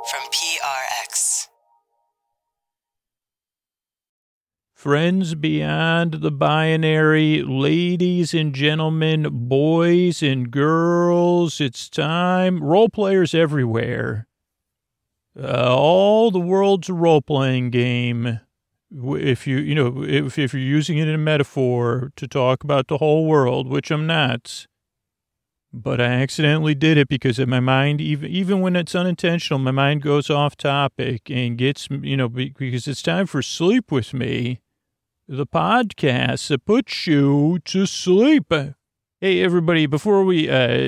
from PRX. Friends beyond the binary, ladies and gentlemen, boys and girls, it's time. Role players everywhere. All the world's a role-playing game. If you're using it in a metaphor to talk about the whole world, which I'm not, but I accidentally did it because in my mind, even when it's unintentional, my mind goes off topic and gets, because it's time for Sleep With Me, the podcast that puts you to sleep. Hey, everybody, before we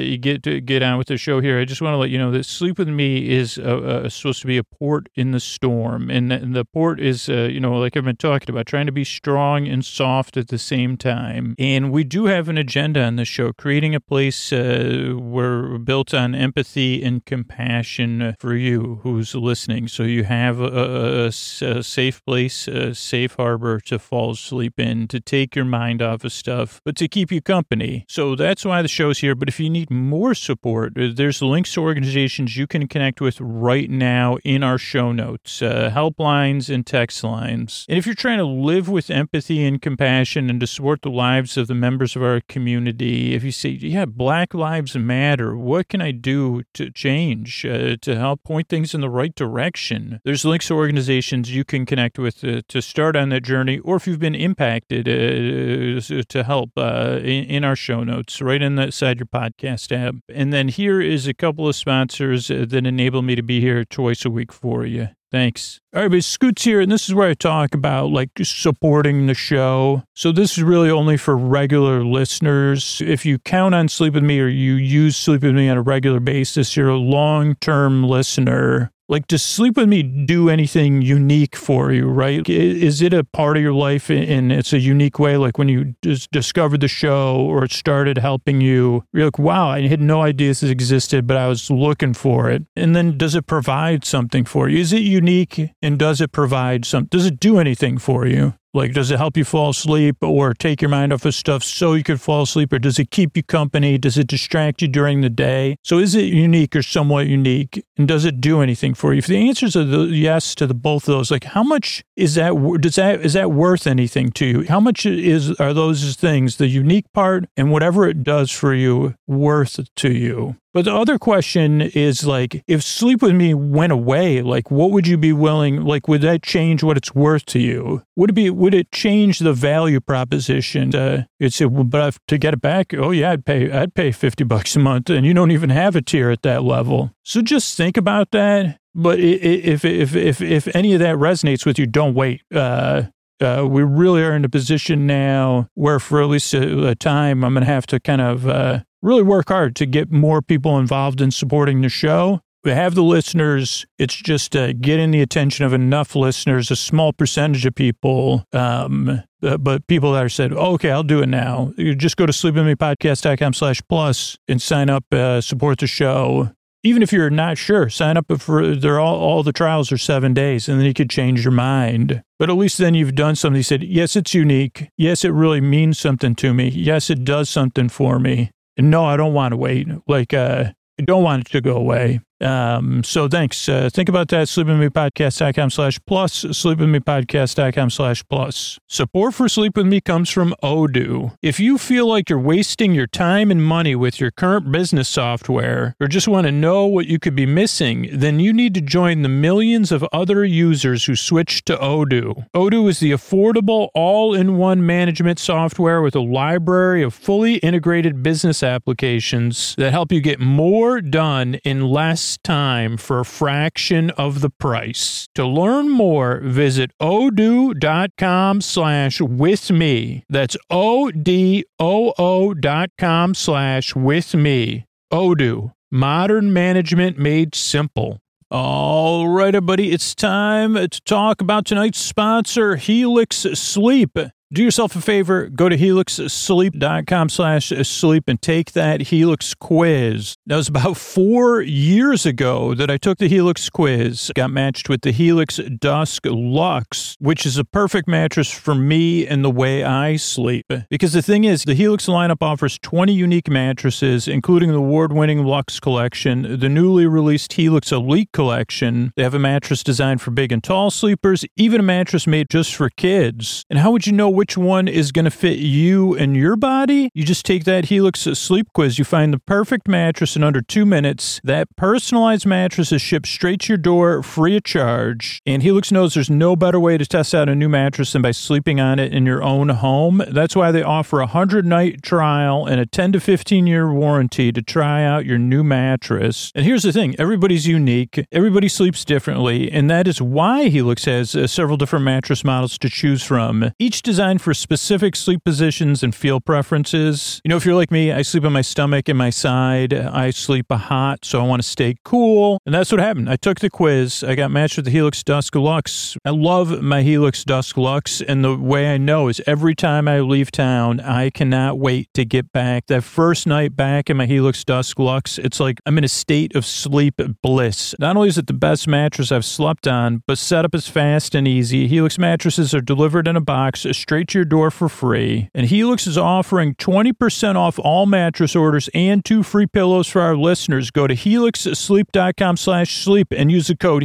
get on with the show here, I just want to let you know that Sleep With Me is supposed to be a port in the storm. And the port is, like I've been talking about, trying to be strong and soft at the same time. And we do have an agenda on the show, creating a place we're built on empathy and compassion for you who's listening. So you have a safe place, a safe harbor to fall asleep in, to take your mind off of stuff, but to keep you company. So that's why the show's here. But if you need more support, there's links to organizations you can connect with right now in our show notes, helplines and text lines. And if you're trying to live with empathy and compassion and to support the lives of the members of our community, if you say, yeah, Black Lives Matter, what can I do to change, to help point things in the right direction? There's links to organizations you can connect with to start on that journey, or if you've been impacted to help in our show notes, right inside your podcast app. And then here is a couple of sponsors that enable me to be here twice a week for you. Thanks. All right, but Scoots here, and this is where I talk about, supporting the show. So this is really only for regular listeners. If you count on Sleep With Me or you use Sleep With Me on a regular basis, you're a long-term listener. Does Sleep With Me do anything unique for you, right? Is it a part of your life and it's a unique way? Like when you just discovered the show or it started helping you, you're like, wow, I had no idea this existed, but I was looking for it. And then does it provide something for you? Is it unique and does it provide does it do anything for you? Does it help you fall asleep or take your mind off of stuff so you could fall asleep? Or does it keep you company? Does it distract you during the day? So is it unique or somewhat unique? And does it do anything for you? If the answers are yes to both of those, how much is that worth anything to you? How much are those things, the unique part and whatever it does for you, worth to you? But the other question is, if Sleep With Me went away, what would you be willing, would that change what it's worth to you? Would it change the value proposition? But to get it back, oh yeah, I'd pay $50 a month, and you don't even have a tier at that level. So just think about that. But if any of that resonates with you, don't wait. We really are in a position now where for at least a time, I'm going to have to kind of really work hard to get more people involved in supporting the show. We have the listeners. It's just getting the attention of enough listeners, a small percentage of people, but people that are said, oh, okay, I'll do it now. You just go to sleepwithmepodcast.com/plus and sign up, support the show. Even if you're not sure, sign up for, all the trials are 7 days, and then you could change your mind. But at least then you've done something. You said, yes, it's unique. Yes, it really means something to me. Yes, it does something for me. And no, I don't want to wait. I don't want it to go away. So thanks. Think about that. sleepwithmepodcast.com/plus, sleepwithmepodcast.com/plus. Support for Sleep With Me comes from Odoo. If you feel like you're wasting your time and money with your current business software, or just want to know what you could be missing, then you need to join the millions of other users who switched to Odoo. Odoo is the affordable, all-in-one management software with a library of fully integrated business applications that help you get more done in less time for a fraction of the price. To learn more, visit odoo.com/withme. That's odoo.com/withme. Odoo, modern management made simple. All right, everybody, it's time to talk about tonight's sponsor, Helix Sleep. Do yourself a favor, go to helixsleep.com/sleep and take that Helix quiz. That was about 4 years ago that I took the Helix quiz, got matched with the Helix Dusk Luxe, which is a perfect mattress for me and the way I sleep. Because the thing is, the Helix lineup offers 20 unique mattresses, including the award-winning Luxe collection, the newly released Helix Elite collection. They have a mattress designed for big and tall sleepers, even a mattress made just for kids. And how would you know which one is going to fit you and your body? You just take that Helix sleep quiz. You find the perfect mattress in under 2 minutes. That personalized mattress is shipped straight to your door, free of charge. And Helix knows there's no better way to test out a new mattress than by sleeping on it in your own home. That's why they offer a 100-night trial and a 10 to 15-year warranty to try out your new mattress. And here's the thing. Everybody's unique. Everybody sleeps differently. And that is why Helix has several different mattress models to choose from, each designed for specific sleep positions and feel preferences. You know, if you're like me, I sleep on my stomach and my side. I sleep hot, so I want to stay cool. And that's what happened. I took the quiz. I got matched with the Helix Dusk Luxe. I love my Helix Dusk Luxe, and the way I know is every time I leave town, I cannot wait to get back. That first night back in my Helix Dusk Luxe, it's like I'm in a state of sleep bliss. Not only is it the best mattress I've slept on, but setup is fast and easy. Helix mattresses are delivered in a box straight to your door for free. And Helix is offering 20% off all mattress orders and 2 free pillows for our listeners. Go to helixsleep.com/sleep and use the code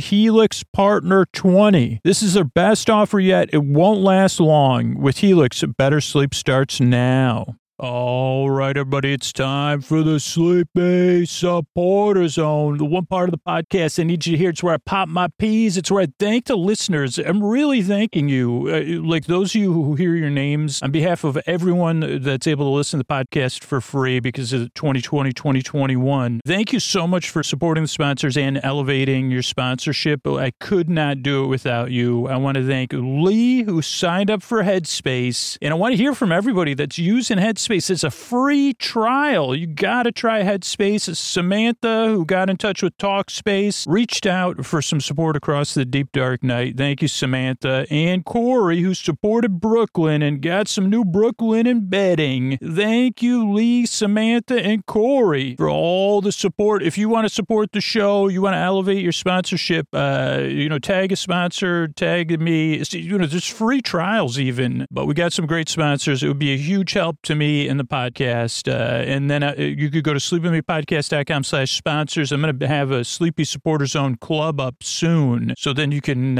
HelixPartner20. This is their best offer yet. It won't last long. With Helix, better sleep starts now. All right, everybody, it's time for the Sleepy Supporter Zone, the one part of the podcast I need you to hear. It's where I pop my peas. It's where I thank the listeners. I'm really thanking you, like those of you who hear your names, on behalf of everyone that's able to listen to the podcast for free because of 2020, 2021. Thank you so much for supporting the sponsors and elevating your sponsorship. I could not do it without you. I want to thank Lee, who signed up for Headspace, and I want to hear from everybody that's using Headspace. It's a free trial. You got to try Headspace. Samantha, who got in touch with Talkspace, reached out for some support across the deep, dark night. Thank you, Samantha. And Corey, who supported Brooklyn and got some new Brooklyn bedding. Thank you, Lee, Samantha, and Corey, for all the support. If you want to support the show, you want to elevate your sponsorship, tag a sponsor, tag me. There's free trials even, but we got some great sponsors. It would be a huge help to me in the podcast. And then you could go to sleepwithmepodcast.com/sponsors. I'm going to have a Sleepy Supporter Zone club up soon. So then you can,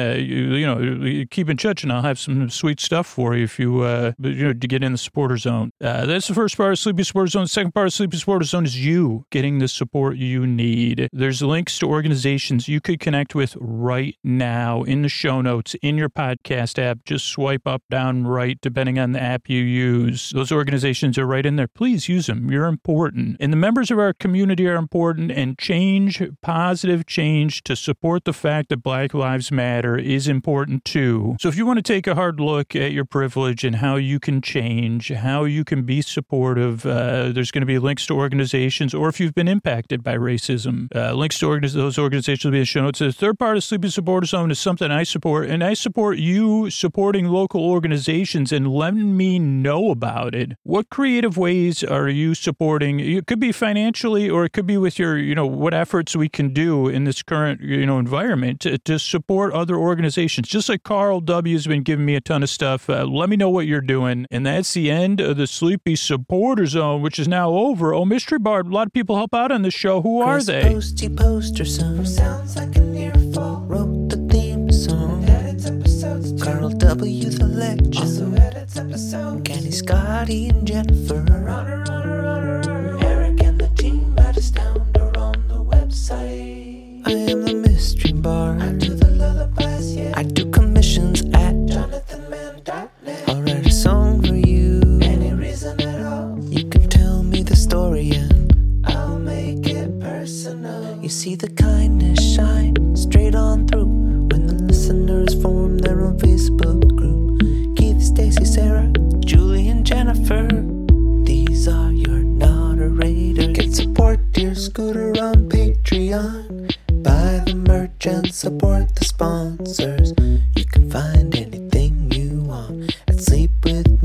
keep in touch and I'll have some sweet stuff for you if you, to get in the supporter zone. That's the first part of Sleepy Supporter Zone. The second part of Sleepy Supporter Zone is you getting the support you need. There's links to organizations you could connect with right now in the show notes, in your podcast app. Just swipe up, down, right, depending on the app you use. Those organizations are right in there. Please use them. You're important. And the members of our community are important, and positive change to support the fact that Black Lives Matter is important too. So if you want to take a hard look at your privilege and how you can change, how you can be supportive, there's going to be links to organizations, or if you've been impacted by racism, links to those organizations will be in the show notes. The third part of Sleepy Supporter Zone is something I support, and I support you supporting local organizations and letting me know about it. What creative ways are you supporting? It could be financially, or it could be with your, what efforts we can do in this current, environment to support other organizations. Just like Carl W. has been giving me a ton of stuff. Let me know what you're doing. And that's the end of the Sleepy Supporter Zone, which is now over. Oh, Mystery Bar, a lot of people help out on this show. Who are they? Posty Poster Son sounds like an earful. Wrote the theme song. Edits episodes too. Carl W. the Legend. Also edits episodes. Kenny, Scotty, and Jennifer. Runner. Eric and the team at Astound are on the website. I am the Mystery Bar. I do the lullabies, yeah. I do commissions at JonathanMann.net. I'll write a song for you. Any reason at all. You can tell me the story and I'll make it personal. You see the kindness shine straight on through when the listeners form their own Facebook group. Keith, Stacy, Sarah, Julie, and Jennifer. These are your moderators. Get support dear Scooter on Patreon. Buy the merch and support the sponsors. You can find anything you want at Sleep With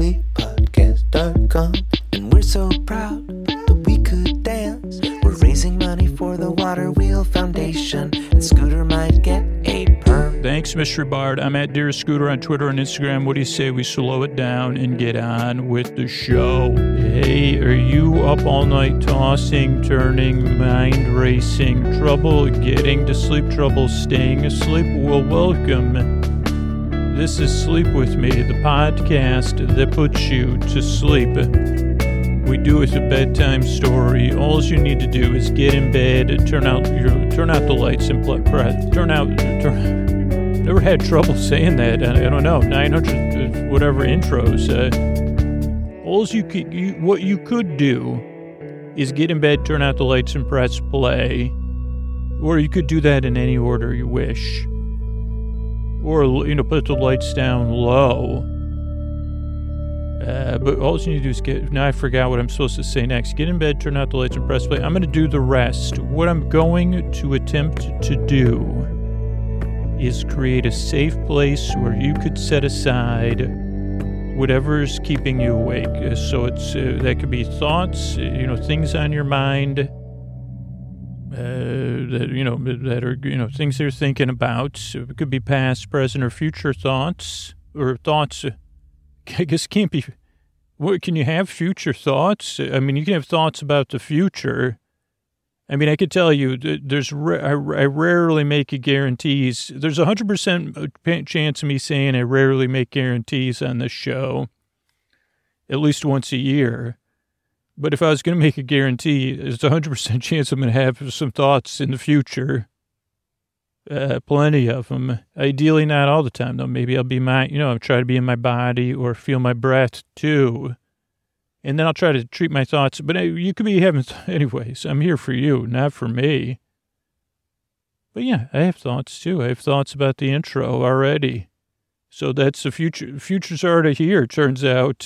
foundation, and Scooter might get a perm. Thanks, Mystery Bard. I'm at Dear Scooter on Twitter and Instagram. What do you say we slow it down and get on with the show? Hey, are you up all night tossing, turning, mind racing, trouble getting to sleep, trouble staying asleep? Well, welcome. This is Sleep With Me, the podcast that puts you to sleep. We do it a bedtime story. All you need to do is get in bed, turn out the lights, and never had trouble saying that. I don't know, 900 whatever intros. What you could do is get in bed, turn out the lights, and press play, or you could do that in any order you wish, or put the lights down low. But all you need to do is now I forgot what I'm supposed to say next. Get in bed, turn out the lights, and press play. I'm going to do the rest. What I'm going to attempt to do is create a safe place where you could set aside whatever's keeping you awake. So it's that could be thoughts, things on your mind, that are things you're thinking about. It could be past, present, or future thoughts, or thoughts. I guess it can't be. What, can you have future thoughts? I mean, you can have thoughts about the future. I mean, I could tell you, I rarely make guarantees. There's 100% chance of me saying I rarely make guarantees on this show, at least once a year. But if I was going to make a guarantee, there's 100% chance I'm going to have some thoughts in the future. Plenty of them. Ideally, not all the time, though. Maybe I'll be I'll try to be in my body or feel my breath, too. And then I'll try to treat my thoughts. But you could be having, anyways, I'm here for you, not for me. But yeah, I have thoughts, too. I have thoughts about the intro already. So that's the future. The future's already here, turns out.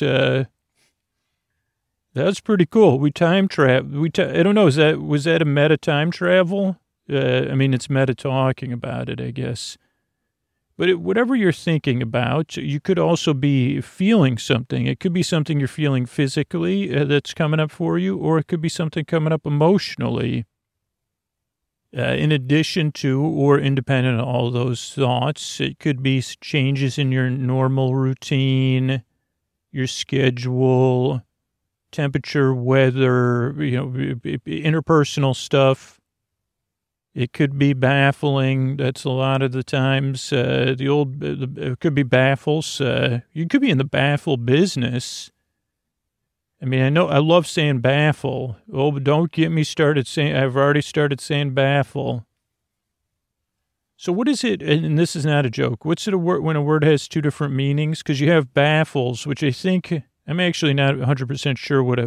That's pretty cool. We time travel. I don't know, was that a meta time travel? It's meta talking about it, I guess. But whatever you're thinking about, you could also be feeling something. It could be something you're feeling physically that's coming up for you, or it could be something coming up emotionally. In addition to or independent of all those thoughts, it could be changes in your normal routine, your schedule, temperature, weather, interpersonal stuff. It could be baffling. That's a lot of the times. It could be baffles. You could be in the baffle business. I mean, I know I love saying baffle. Oh, but don't get me started saying, I've already started saying baffle. So what is it? And this is not a joke. What's it when a word has two different meanings? Because you have baffles, which I think, I'm actually not 100% sure what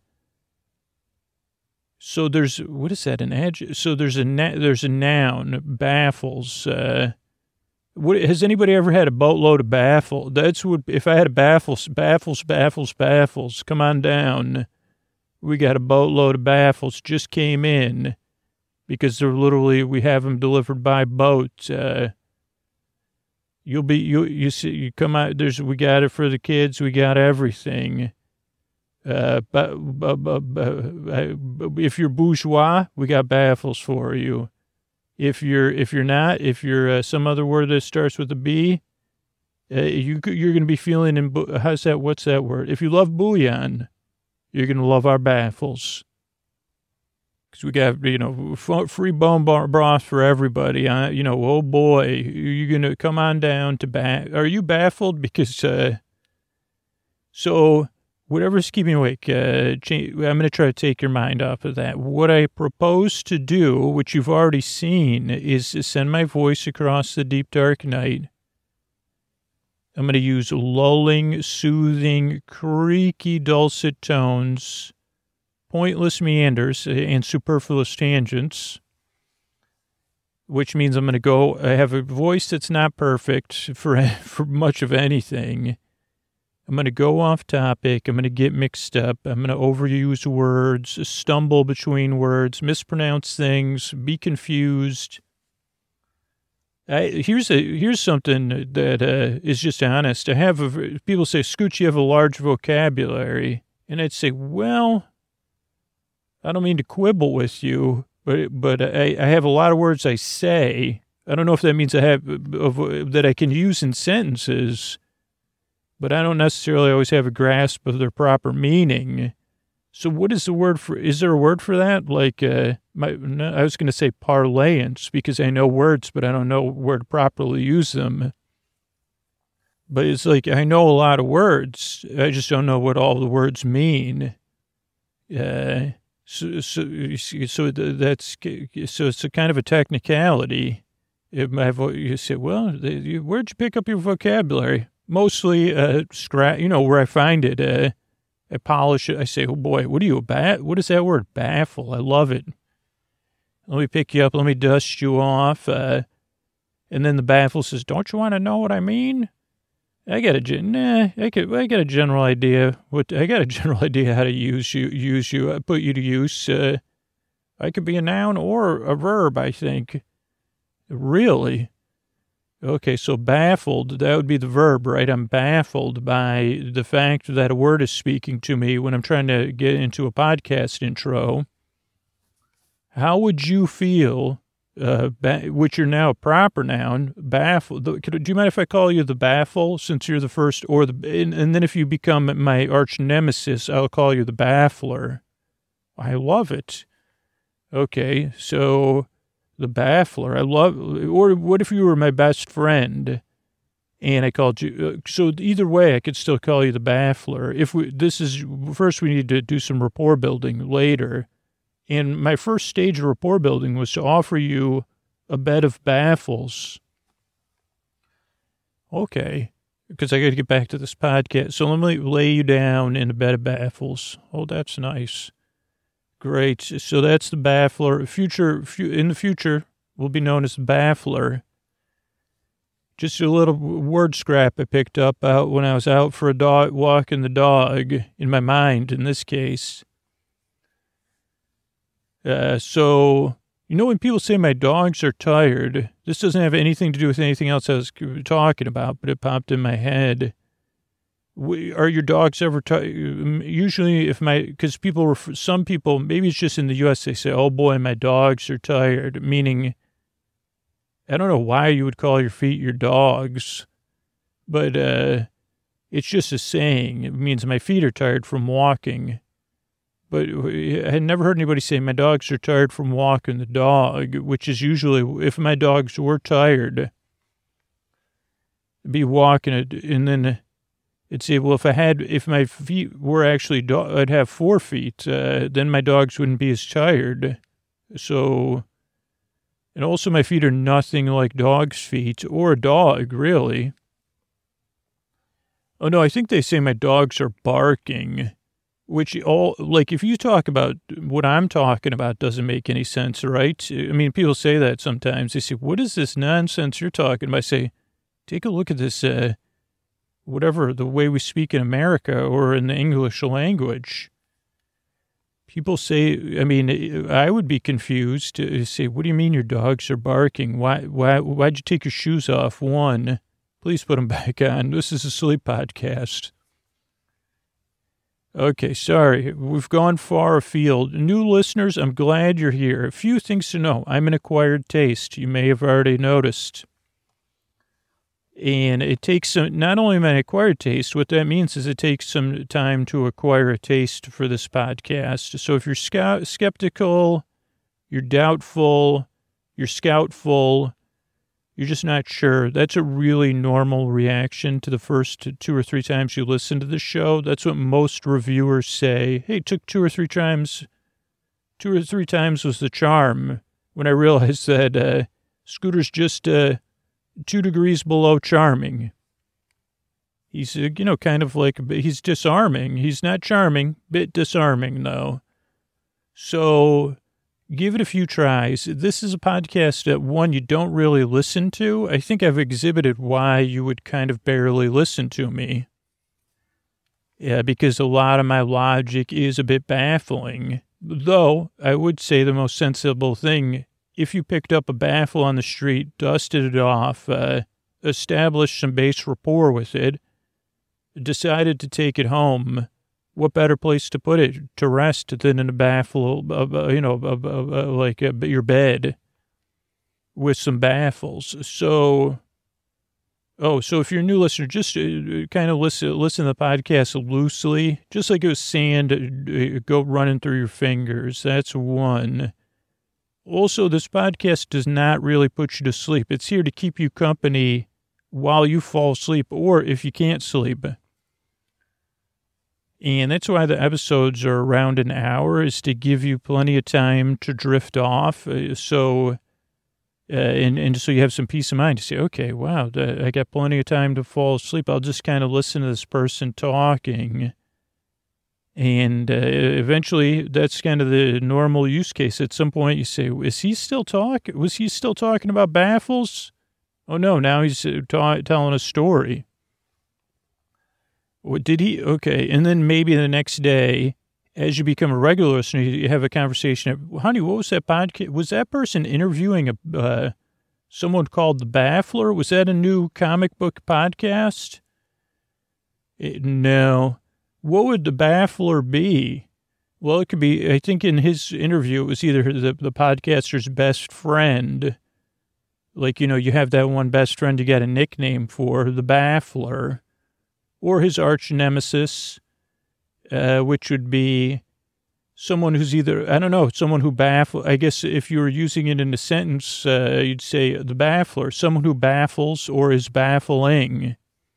so there's, what is that, an adjective? So there's a noun, baffles. Has anybody ever had a boatload of baffle? That's what, if I had a baffles, come on down. We got a boatload of baffles, just came in because they're literally, we have them delivered by boat. You see, you come out, we got it for the kids, we got everything. But if you're bourgeois, we got baffles for you. If you're not, if you're some other word that starts with a B, you're going to be feeling what's that word? If you love bouillon, you're going to love our baffles. Because we got, free bone broth for everybody. Oh boy, you're going to come on down to Are you baffled? Because, whatever's keeping you awake, I'm going to try to take your mind off of that. What I propose to do, which you've already seen, is to send my voice across the deep, dark night. I'm going to use lulling, soothing, creaky, dulcet tones, pointless meanders, and superfluous tangents, which means I'm going to I have a voice that's not perfect for much of anything. I'm going to go off topic. I'm going to get mixed up. I'm going to overuse words, stumble between words, mispronounce things, be confused. Here's something that is just honest. People say, Scooch, you have a large vocabulary. And I'd say, well, I don't mean to quibble with you, but I have a lot of words I say. I don't know if that means that I can use in sentences, but I don't necessarily always have a grasp of their proper meaning. So what is the word for, is there a word for that? Like, I was going to say parlance because I know words, but I don't know where to properly use them. But it's like, I know a lot of words. I just don't know what all the words mean. So it's a kind of a technicality. You say, well, where'd you pick up your vocabulary? Mostly, where I find it, I polish it. I say, oh boy, what is that word? Baffle. I love it. Let me pick you up. Let me dust you off. And then the baffle says, don't you want to know what I mean? I got a general idea. I got a general idea how to use you, put you to use. I could be a noun or a verb, I think. Really? Okay, so baffled, that would be the verb, right? I'm baffled by the fact that a word is speaking to me when I'm trying to get into a podcast intro. How would you feel, which you're now a proper noun, baffled? Do you mind if I call you the baffle since you're the first, and then if you become my arch nemesis, I'll call you the baffler. I love it. Okay, so the baffler, or what if you were my best friend and I called you, so either way I could still call you the baffler. First we need to do some rapport building later. And my first stage of rapport building was to offer you a bed of baffles. Okay, because I got to get back to this podcast. So let me lay you down in a bed of baffles. Oh, that's nice. Great. So that's the baffler. In the future, will be known as the baffler. Just a little word scrap I picked up out when I was out for a dog, walking the dog, in my mind, in this case. So, when people say my dogs are tired, this doesn't have anything to do with anything else I was talking about, but it popped in my head. Are your dogs ever tired? Usually because some people, maybe it's just in the U.S., they say, oh boy, my dogs are tired, meaning, I don't know why you would call your feet your dogs, but it's just a saying. It means my feet are tired from walking. But I had never heard anybody say my dogs are tired from walking the dog, which is usually, if my dogs were tired, be walking it, and then it'd say, well, if my feet were actually, I'd have 4 feet, then my dogs wouldn't be as tired. So, and also my feet are nothing like dog's feet, or a dog, really. Oh, no, I think they say my dogs are barking, which if you talk about what I'm talking about doesn't make any sense, right? I mean, people say that sometimes. They say, what is this nonsense you're talking about? I say, take a look at this, whatever, the way we speak in America or in the English language. People say, I mean, I would be confused to say, what do you mean your dogs are barking? Why'd you take your shoes off? 1, please put them back on. This is a sleep podcast. Okay, sorry. We've gone far afield. New listeners, I'm glad you're here. A few things to know. I'm an acquired taste. You may have already noticed. And it takes not only my acquired taste, what that means is it takes some time to acquire a taste for this podcast. So if you're skeptical, you're doubtful, you're scoutful, you're just not sure, that's a really normal reaction to the first 2 or 3 times you listen to the show. That's what most reviewers say. Hey, it took 2 or 3 times. 2 or 3 times was the charm when I realized that Scooter's just 2 degrees below charming. He's, kind of like, he's disarming. He's not charming, bit disarming, though. So give it a few tries. This is a podcast that, one, you don't really listen to. I think I've exhibited why you would kind of barely listen to me. Yeah, because a lot of my logic is a bit baffling. Though, I would say the most sensible thing, if you picked up a baffle on the street, dusted it off, established some base rapport with it, decided to take it home, what better place to put it to rest than in a baffle, like your bed with some baffles. So if you're a new listener, just kind of listen to the podcast loosely, just like it was sand go running through your fingers. That's one. Also, this podcast does not really put you to sleep. It's here to keep you company while you fall asleep or if you can't sleep. And that's why the episodes are around an hour, is to give you plenty of time to drift off. So you have some peace of mind to say, okay, wow, I got plenty of time to fall asleep. I'll just kind of listen to this person talking. And eventually, that's kind of the normal use case. At some point, you say, was he still talking about baffles? Oh, no, now he's telling a story. What did he? Okay. And then maybe the next day, as you become a regular listener, you have a conversation. Honey, what was that podcast? Was that person interviewing someone called The Baffler? Was that a new comic book podcast? No. What would The Baffler be? Well, it could be, I think in his interview, it was either the podcaster's best friend. Like, you have that one best friend you got a nickname for, The Baffler. Or his arch nemesis, which would be someone who's someone who baffles. I guess if you were using it in a sentence, you'd say the baffler, someone who baffles or is baffling.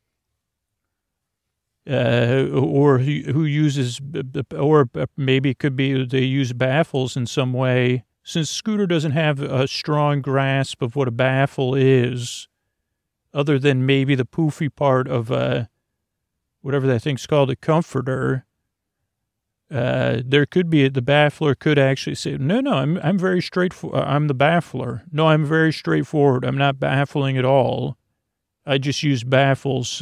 Or who uses, or maybe it could be they use baffles in some way. Since Scooter doesn't have a strong grasp of what a baffle is, other than maybe the poofy part of whatever that thing's called, a comforter, there could be, the baffler could actually say, no, I'm very straightforward. I'm the baffler. No, I'm very straightforward. I'm not baffling at all. I just use baffles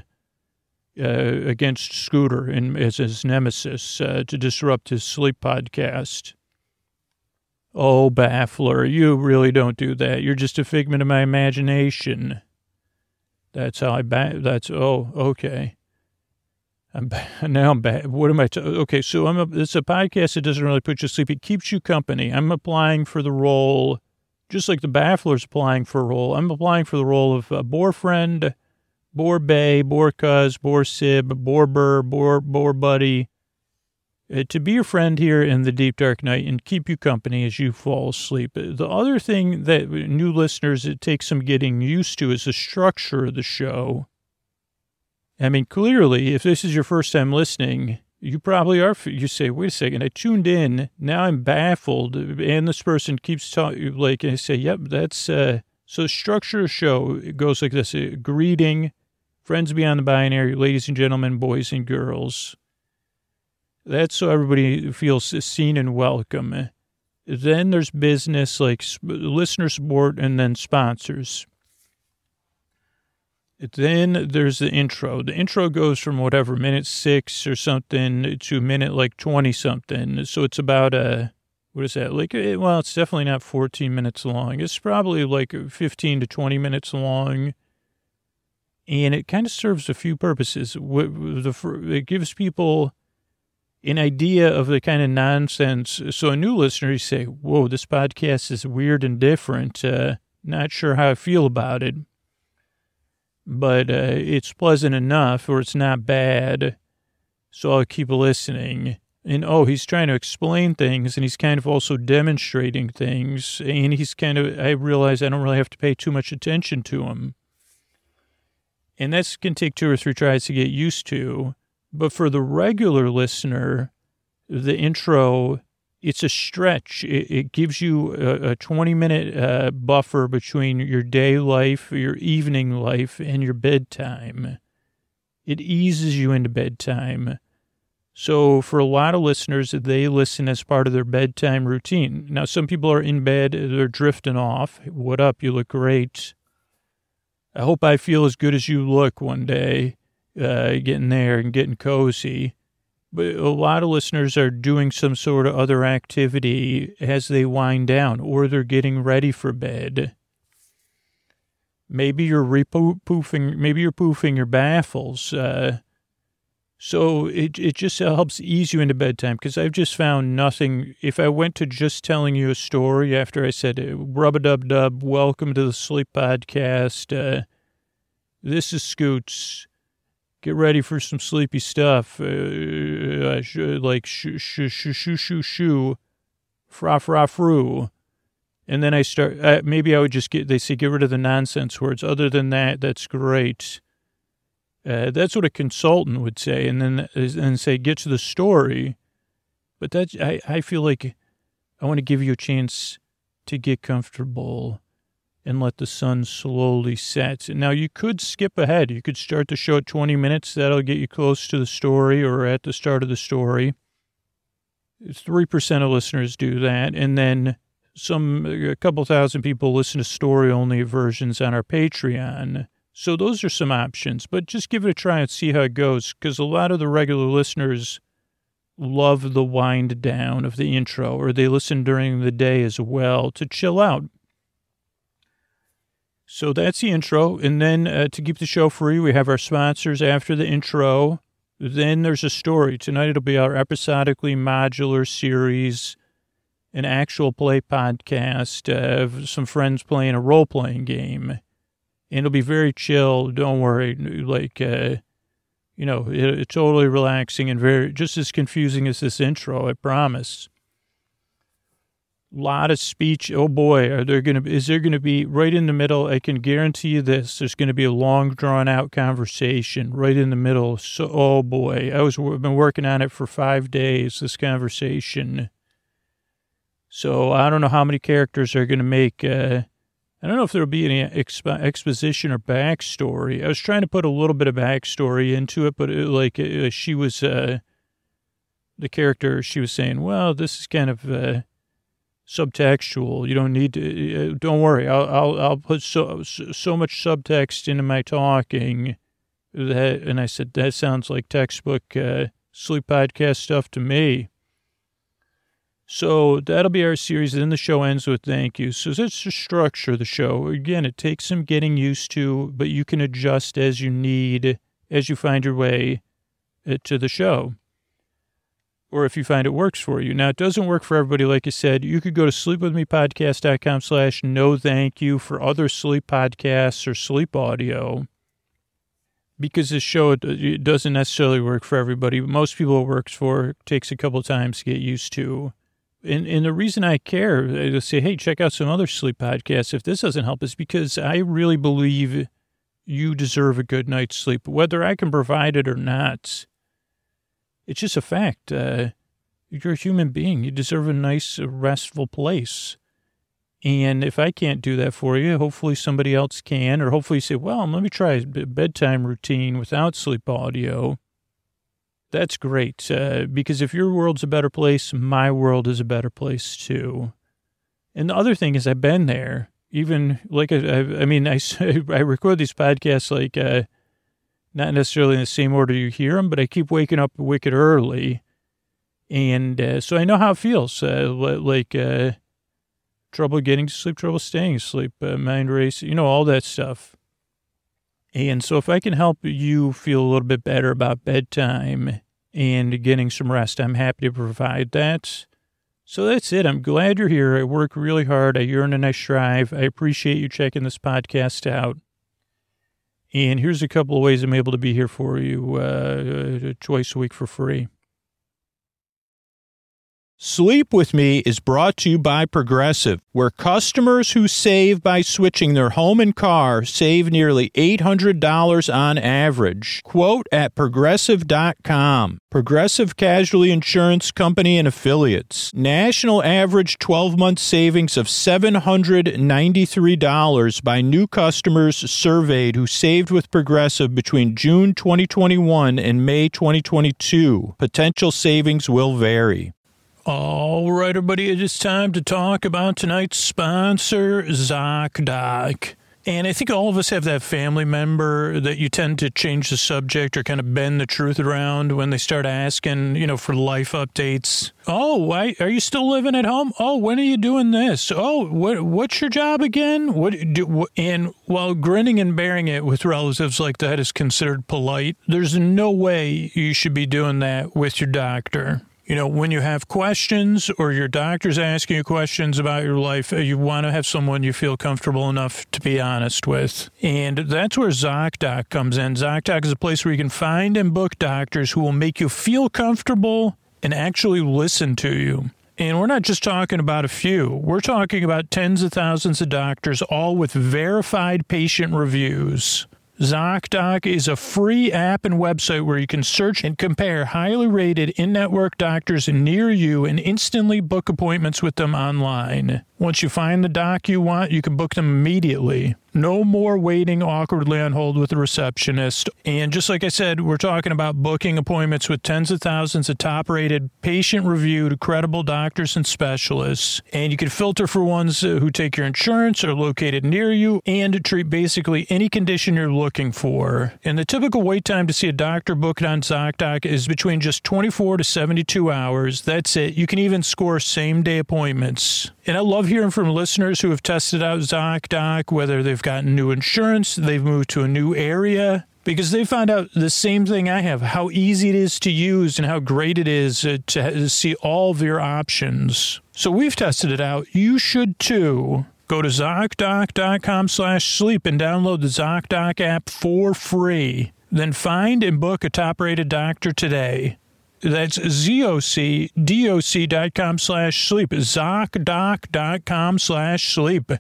against Scooter and as his nemesis to disrupt his sleep podcast. Oh, baffler, you really don't do that. You're just a figment of my imagination. That's how okay. I'm back. What am I? Okay, so it's a podcast that doesn't really put you to sleep. It keeps you company. I'm applying for the role, just like the Baffler's applying for a role. I'm applying for the role of Boar Friend, Boar Bay, Boar Cuz, Boar Sib, Boar Burr, Boar Buddy, to be your friend here in the deep dark night and keep you company as you fall asleep. The other thing that new listeners, it takes some getting used to is the structure of the show. I mean, clearly, if this is your first time listening, you probably are. You say, wait a second, I tuned in. Now I'm baffled. And this person keeps talking, like, I say, yep, that's, so structure of show, it goes like this. Greeting, friends beyond the binary, ladies and gentlemen, boys and girls. That's so everybody feels seen and welcome. Then there's business, like listener support, and then sponsors. Then there's the intro. The intro goes from whatever, minute 6 or something to minute like 20 something. So it's about what is that? Like, well, it's definitely not 14 minutes long. It's probably like 15 to 20 minutes long. And it kind of serves a few purposes. It gives people an idea of the kind of nonsense. So a new listener, you say, whoa, this podcast is weird and different. Not sure how I feel about it. But it's pleasant enough, or it's not bad, so I'll keep listening. And, he's trying to explain things, and he's kind of also demonstrating things, and I realize I don't really have to pay too much attention to him. And that can take 2 or 3 tries to get used to. But for the regular listener, the intro, it's a stretch. It gives you a 20-minute buffer between your day life, your evening life, and your bedtime. It eases you into bedtime. So for a lot of listeners, they listen as part of their bedtime routine. Now, some people are in bed, they're drifting off. What up? You look great. I hope I feel as good as you look one day, getting there and getting cozy. But a lot of listeners are doing some sort of other activity as they wind down, or they're getting ready for bed. Maybe you're poofing your baffles. So it just helps ease you into bedtime, because I've just found nothing. If I went to just telling you a story after I said, rub-a-dub-dub, welcome to the Sleep Podcast, this is Scoots, get ready for some sleepy stuff, like shoo, fra-fra-fru. And then I start, maybe I would just they say get rid of the nonsense words. Other than that, that's great. That's what a consultant would say, and then say, get to the story. But I feel like I want to give you a chance to get comfortable and let the sun slowly set. Now, you could skip ahead. You could start the show at 20 minutes. That'll get you close to the story or at the start of the story. 3% of listeners do that. And then a couple thousand people listen to story-only versions on our Patreon. So those are some options, but just give it a try and see how it goes, because a lot of the regular listeners love the wind down of the intro, or they listen during the day as well to chill out. So that's the intro, and then to keep the show free, we have our sponsors after the intro. Then there's a story. Tonight it'll be our episodically modular series, an actual play podcast of some friends playing a role-playing game. And it'll be very chill. Don't worry. Like, it's totally relaxing and just as confusing as this intro, I promise. A lot of speech. Oh boy, is there going to be right in the middle? I can guarantee you this. There's going to be a long drawn out conversation right in the middle. So, oh boy, I've been working on it for 5 days, this conversation. So I don't know how many characters are going to make, I don't know if there'll be any exposition or backstory. I was trying to put a little bit of backstory into it, but she was, the character, she was saying, well, this is kind of subtextual. You don't need to, don't worry. I'll put so much subtext into my talking and I said, that sounds like textbook sleep podcast stuff to me. So that'll be our series. Then the show ends with thank you. So that's the structure of the show. Again, it takes some getting used to, but you can adjust as you need, as you find your way to the show. Or if you find it works for you. Now, it doesn't work for everybody. Like I said, you could go to sleepwithmepodcast.com/no thank you for other sleep podcasts or sleep audio. Because this show, it doesn't necessarily work for everybody. Most people it works for, takes a couple of times to get used to. And the reason I care to say, hey, check out some other sleep podcasts if this doesn't help, is because I really believe you deserve a good night's sleep, whether I can provide it or not. It's just a fact. You're a human being. You deserve a nice, restful place. And if I can't do that for you, hopefully somebody else can, or hopefully you say, well, let me try a bedtime routine without sleep audio. That's great, because if your world's a better place, my world is a better place too. And the other thing is I've been there. Even like, I record these podcasts like not necessarily in the same order you hear them, but I keep waking up wicked early. And so I know how it feels, trouble getting to sleep, trouble staying asleep, mind race, all that stuff. And so if I can help you feel a little bit better about bedtime and getting some rest, I'm happy to provide that. So that's it. I'm glad you're here. I work really hard. I earn and I strive. I appreciate you checking this podcast out. And here's a couple of ways I'm able to be here for you twice a week for free. Sleep With Me is brought to you by Progressive, where customers who save by switching their home and car save nearly $800 on average. Quote at Progressive.com. Progressive Casualty Insurance Company and Affiliates. National average 12-month savings of $793 by new customers surveyed who saved with Progressive between June 2021 and May 2022. Potential savings will vary. All right, everybody, it is time to talk about tonight's sponsor, ZocDoc. And I think all of us have that family member that you tend to change the subject or kind of bend the truth around when they start asking, for life updates. Oh, why are you still living at home? Oh, when are you doing this? Oh, what's your job again? And while grinning and bearing it with relatives like that is considered polite, there's no way you should be doing that with your doctor. When you have questions or your doctor's asking you questions about your life, you want to have someone you feel comfortable enough to be honest with. And that's where ZocDoc comes in. ZocDoc is a place where you can find and book doctors who will make you feel comfortable and actually listen to you. And we're not just talking about a few. We're talking about tens of thousands of doctors, all with verified patient reviews. ZocDoc is a free app and website where you can search and compare highly rated in-network doctors near you and instantly book appointments with them online. Once you find the doc you want, you can book them immediately. No more waiting awkwardly on hold with a receptionist. And just like I said, we're talking about booking appointments with tens of thousands of top-rated, patient-reviewed, credible doctors and specialists. And you can filter for ones who take your insurance, are located near you, and treat basically any condition you're looking for. And the typical wait time to see a doctor booked on ZocDoc is between just 24 to 72 hours. That's it. You can even score same-day appointments. And I love hearing from listeners who have tested out ZocDoc, whether they've gotten new insurance, they've moved to a new area, because they found out the same thing I have, how easy it is to use and how great it is to see all of your options. So we've tested it out. You should too. Go to ZocDoc.com/sleep and download the ZocDoc app for free. Then find and book a top-rated doctor today. That's ZocDoc.com/sleep. ZocDoc.com/sleep.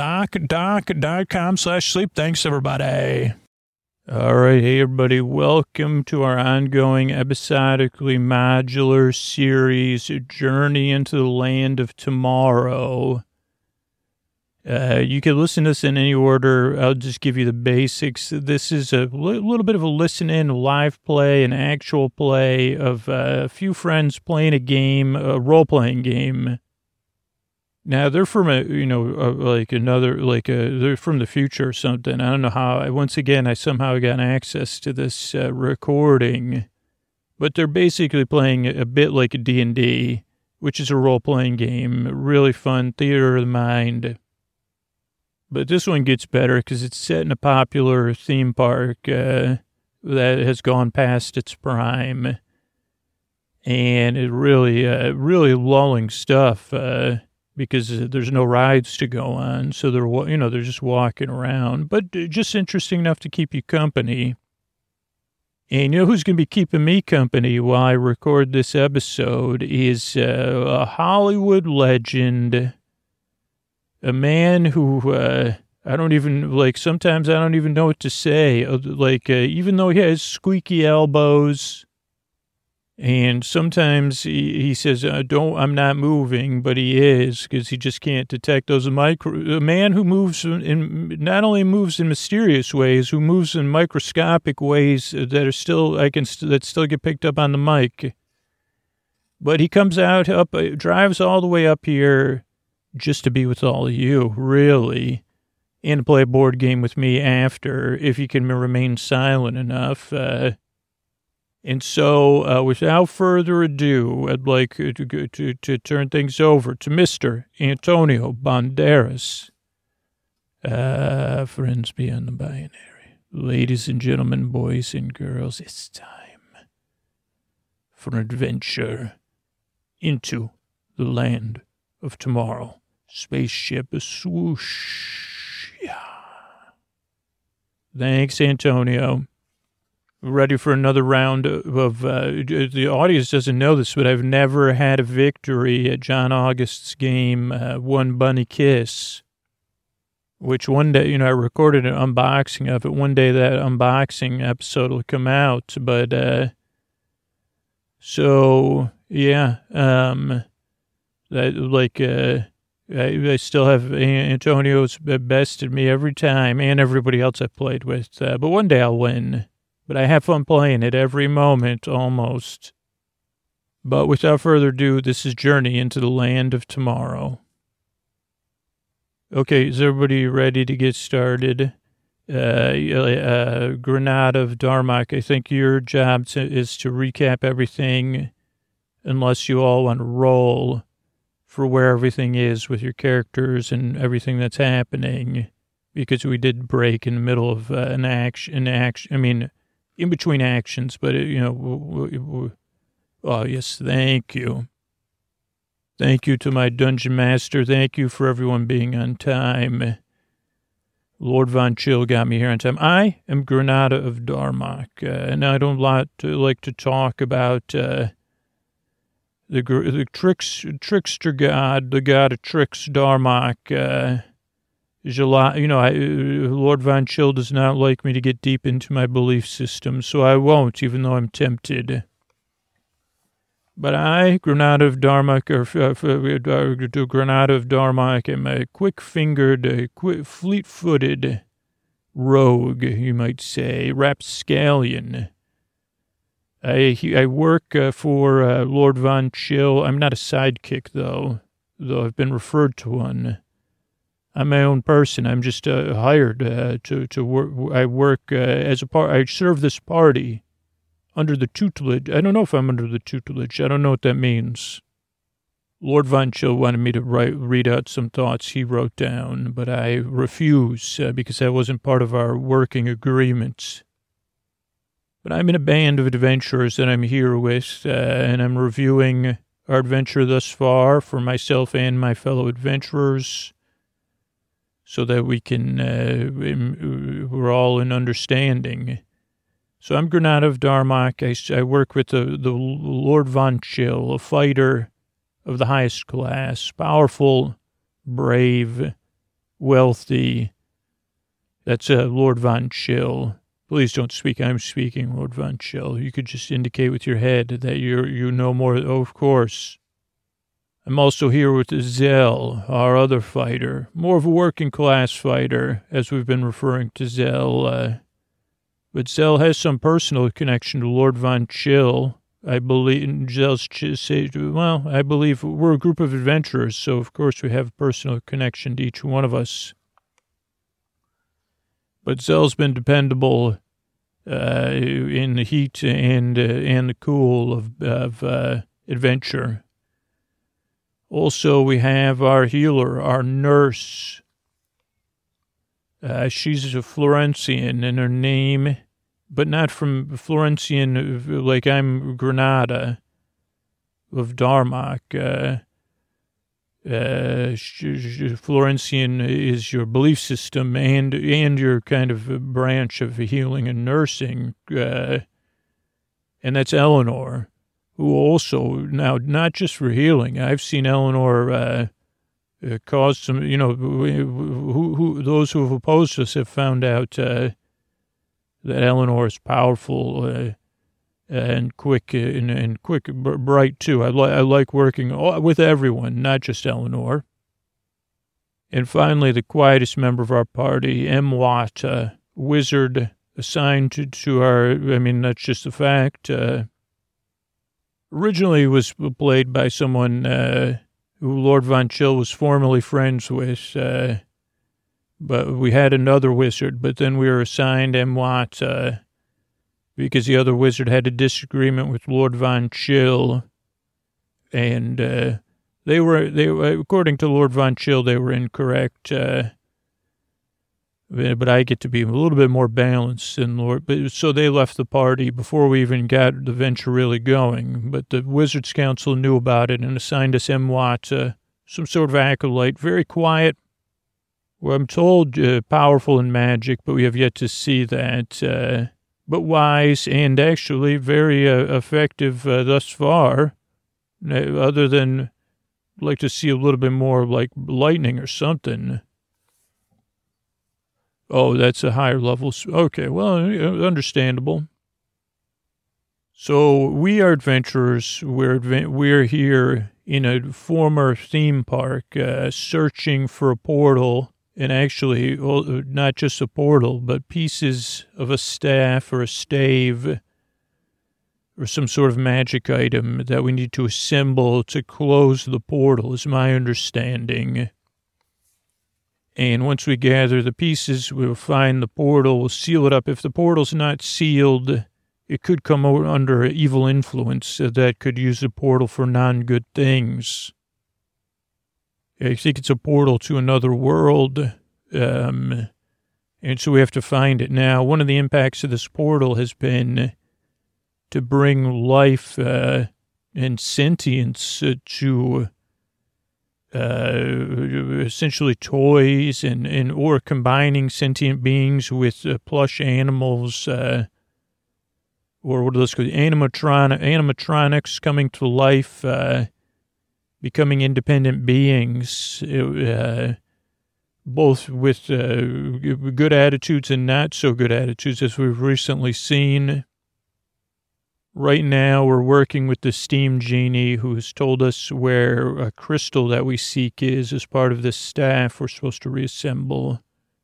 ZocDoc.com/sleep. Thanks, everybody. All right. Hey, everybody. Welcome to our ongoing episodically modular series, Journey into the Land of Tomorrow. You can listen to this in any order. I'll just give you the basics. This is a little bit of a listen-in, live play, an actual play of a few friends playing a game, a role-playing game. Now, they're from they're from the future or something. I don't know how. Once again, I somehow got access to this recording. But they're basically playing a bit like a D&D, which is a role-playing game. Really fun, theater of the mind. But this one gets better because it's set in a popular theme park that has gone past its prime. And it really lulling stuff because there's no rides to go on. So they're just walking around. But just interesting enough to keep you company. And you know who's going to be keeping me company while I record this episode is a Hollywood legend. A man who, sometimes I don't even know what to say. Even though he has squeaky elbows, and sometimes he says, I'm not moving, but he is, because he just can't detect those a man who moves not only moves in mysterious ways, who moves in microscopic ways that still get picked up on the mic. But he comes out, drives all the way up here, just to be with all of you, really, and to play a board game with me after, if you can remain silent enough. And so, without further ado, I'd like to turn things over to Mr. Antonio Banderas. Friends beyond the binary, ladies and gentlemen, boys and girls, it's time for an adventure into the land of tomorrow. Spaceship swoosh. Yeah. Thanks, Antonio. Ready for another round of, the audience doesn't know this, but I've never had a victory at John August's game, One Bunny Kiss, which one day, I recorded an unboxing of it. One day that unboxing episode will come out, but, I still have Antonio's bested me every time, and everybody else I played with. But one day I'll win. But I have fun playing it every moment, almost. But without further ado, this is Journey into the Land of Tomorrow. Okay, is everybody ready to get started? Granada of Darmok, I think your job is to recap everything, unless you all want to roll for where everything is with your characters and everything that's happening, because we did break in the middle of an action. I mean, in between actions, but oh yes, thank you. Thank you to my dungeon master. Thank you for everyone being on time. Lord Von Chill got me here on time. I am Granada of Darmok, and I don't like to talk about the trickster god, the god of tricks, Darmok. There's a lot, Lord Von Chill does not like me to get deep into my belief system, so I won't, even though I'm tempted. But I, Granada of Darmok, Granada of Darmok, am a quick-fingered, fleet-footed rogue, you might say, rapscallion. I work for Lord Von Chill. I'm not a sidekick, though I've been referred to one. I'm my own person. I'm just hired to work. I work as a part. I serve this party under the tutelage. I don't know if I'm under the tutelage. I don't know what that means. Lord Von Chill wanted me to read out some thoughts he wrote down, but I refuse because that wasn't part of our working agreement. But I'm in a band of adventurers that I'm here with, and I'm reviewing our adventure thus far for myself and my fellow adventurers, so that we can, we're all in understanding. So I'm Granada of Darmok. I work with the Lord Von Chill, a fighter of the highest class, powerful, brave, wealthy. That's Lord Von Chill. Please don't speak. I'm speaking, Lord Von Chill. You could just indicate with your head that you know more. Oh, of course. I'm also here with Zell, our other fighter, more of a working class fighter, as we've been referring to Zell. But Zell has some personal connection to Lord Von Chill. I believe Zell's I believe we're a group of adventurers, so of course we have a personal connection to each one of us. But Zell's been dependable in the heat and the cool of adventure. Also, we have our healer, our nurse. She's a Florentian in her name, but not from Florentian, like I'm Granada of Darmok. Florentian is your belief system and your kind of branch of healing and nursing. And that's Eleanor, who also, now, not just for healing. I've seen Eleanor cause some, who those who have opposed us have found out that Eleanor is powerful and quick and bright too. I like working with everyone, not just Eleanor. And finally, the quietest member of our party, Mwat, wizard assigned to our. I mean, that's just a fact. Originally, was played by someone who Lord Von Chill was formerly friends with, but we had another wizard. But then we were assigned Mwat. Because the other wizard had a disagreement with Lord Von Chill, and they were according to Lord Von Chill, they were incorrect. But I get to be a little bit more balanced than Lord. But so they left the party before we even got the venture really going. But the Wizards Council knew about it and assigned us Mwat, some sort of acolyte, very quiet. Well, I'm told powerful in magic, but we have yet to see that. But wise and actually very effective thus far, other than like to see a little bit more like lightning or something. Oh, that's a higher level. Okay, well, understandable. So we are adventurers. We're here in a former theme park searching for a portal. And actually, not just a portal, but pieces of a staff or a stave or some sort of magic item that we need to assemble to close the portal, is my understanding. And once we gather the pieces, we'll find the portal, we'll seal it up. If the portal's not sealed, it could come under evil influence that could use the portal for non-good things. I think it's a portal to another world, and so we have to find it. Now, one of the impacts of this portal has been to bring life and sentience to essentially toys and or combining sentient beings with plush animals, or what let's call animatronics coming to life, becoming independent beings, both with good attitudes and not so good attitudes, as we've recently seen. Right now, we're working with the Steam Genie, who has told us where a crystal that we seek is as part of this staff we're supposed to reassemble.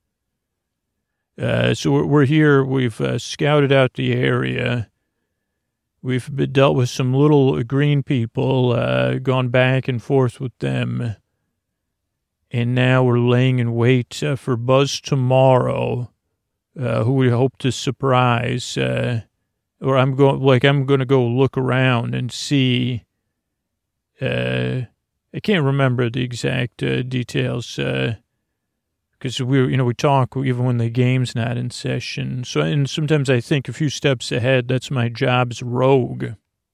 So we're here. We've scouted out the area. We've dealt with some little green people, gone back and forth with them. And now we're laying in wait for Buzz tomorrow, who we hope to surprise. Or I'm going to go look around and see. I can't remember the exact details because we talk even when the game's not in session. So, and sometimes I think a few steps ahead. That's my job as rogue.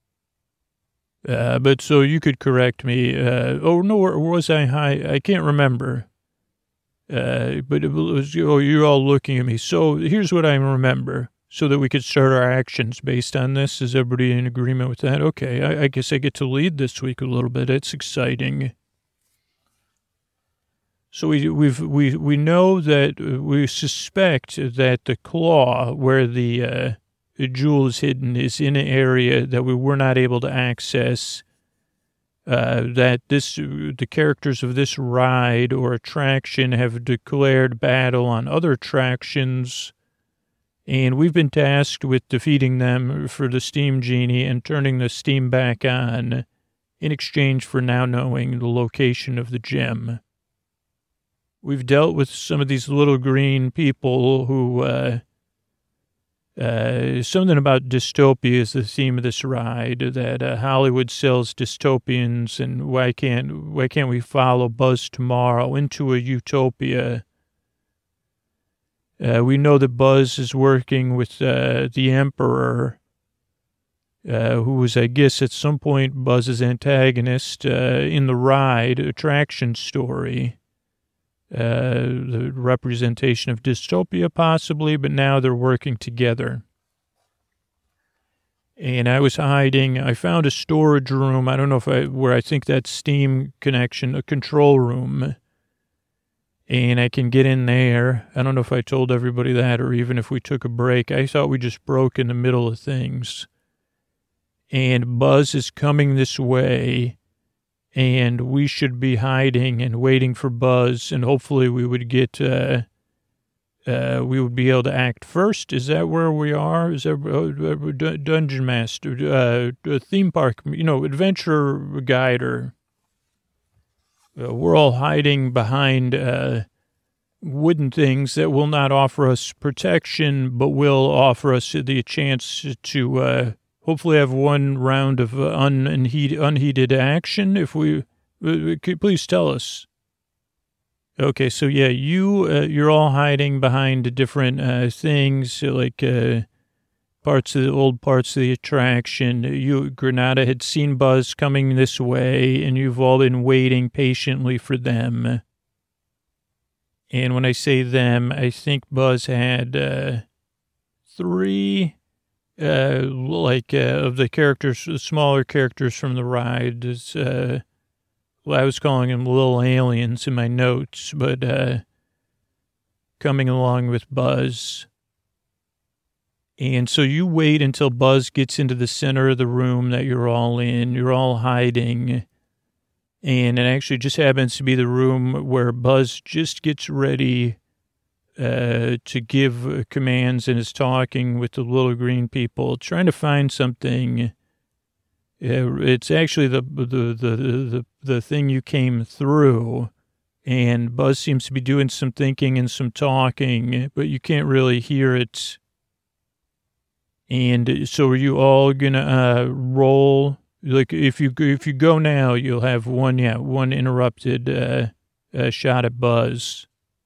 But so you could correct me. Oh no, or was I high? I can't remember. But it was. Oh, you're all looking at me. So here's what I remember, so that we could start our actions based on this. Is everybody in agreement with that? Okay, I guess I get to lead this week a little bit. It's exciting. So we know that we suspect that the claw where the jewel is hidden is in an area that we were not able to access. That the characters of this ride or attraction have declared battle on other attractions. And we've been tasked with defeating them for the Steam Genie and turning the steam back on in exchange for now knowing the location of the gem. We've dealt with some of these little green people who, something about dystopia is the theme of this ride, that Hollywood sells dystopians, and why can't we follow Buzz tomorrow into a utopia? We know that Buzz is working with the Emperor, who was, I guess, at some point Buzz's antagonist in the ride attraction story. The representation of dystopia, possibly, but now they're working together. And I was hiding. I found a storage room. I don't know where I think that's Steam connection, a control room. And I can get in there. I don't know if I told everybody that or even if we took a break. I thought we just broke in the middle of things. And Buzz is coming this way. And we should be hiding and waiting for Buzz. And hopefully we would get, we would be able to act first. Is that where we are? Is that Dungeon Master, theme park, adventure guider? We're all hiding behind wooden things that will not offer us protection, but will offer us the chance to hopefully have one round of unheeded action. If we please tell us. Okay, so yeah, you're all hiding behind different things, like parts of the attraction. You, Granada, had seen Buzz coming this way, and you've all been waiting patiently for them. And when I say them, I think Buzz had 3, of the characters, the smaller characters from the ride. I was calling them little aliens in my notes, but coming along with Buzz. And so you wait until Buzz gets into the center of the room that you're all in. You're all hiding. And it actually just happens to be the room where Buzz just gets ready to give commands and is talking with the little green people, trying to find something. It's actually the thing you came through. And Buzz seems to be doing some thinking and some talking, but you can't really hear it. And so are you all gonna roll? Like if you go now, you'll have one interrupted shot at Buzz.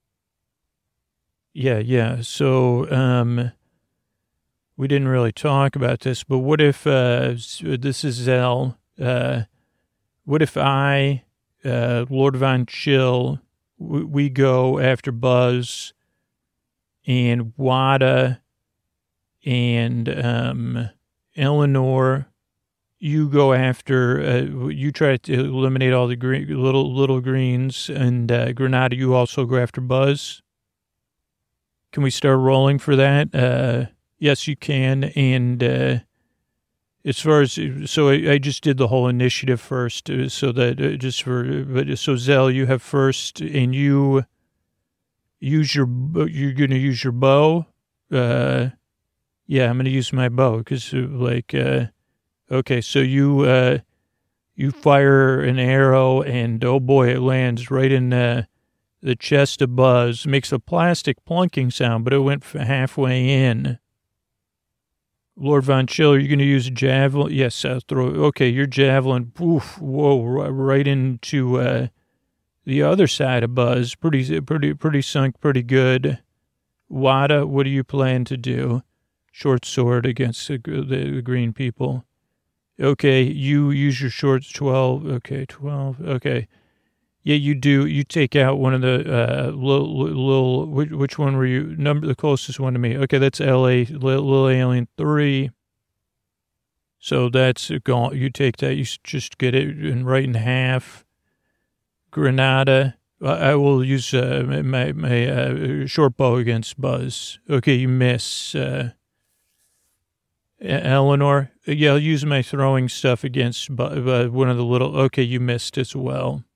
Yeah. So we didn't really talk about this, but what if this is Zell? What if Lord Von Chill, we go after Buzz, and Wada and Eleanor, you go after, you try to eliminate all the little greens, and Granada, you also go after Buzz. Can we start rolling for that? Yes, you can. And as far as, so I just did the whole initiative first, so that so Zell, you have first, and you're going to use your bow. Yeah, I'm going to use my bow because okay, so you fire an arrow, and oh boy, it lands right in the chest of Buzz. Makes a plastic plunking sound, but it went halfway in. Lord Von Chill, you're going to use a javelin? Yes, I'll throw. Okay, your javelin, poof, whoa, right into the other side of Buzz. Pretty sunk, pretty good. Wada, what do you plan to do? Short sword against the green people. Okay, you use your short 12. Okay, 12. Okay. Yeah, you do. You take out one of the little. Which one were you? The closest one to me. Okay, that's little alien 3. So that's gone. You take that. You just get it right in half. Granada. I will use my short bow against Buzz. Okay, you miss. Eleanor. Yeah, I'll use my throwing stuff against one of the little. Okay, you missed as well.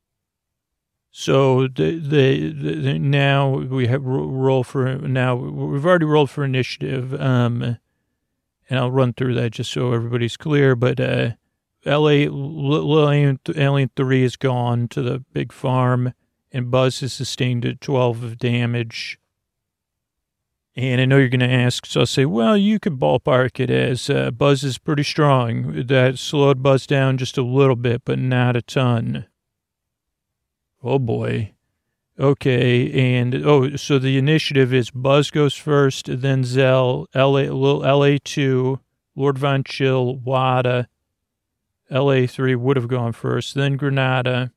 So now we have roll for now. We've already rolled for initiative, and I'll run through that just so everybody's clear. But Alien 3 is gone to the big farm, and Buzz has sustained 12 of damage. And I know you're going to ask, so I'll say, well, you could ballpark it as Buzz is pretty strong. That slowed Buzz down just a little bit, but not a ton. Oh, boy. Okay, and, so the initiative is Buzz goes first, then Zell, LA2, Lord Von Chill, Wada, LA3 would have gone first, then Granada,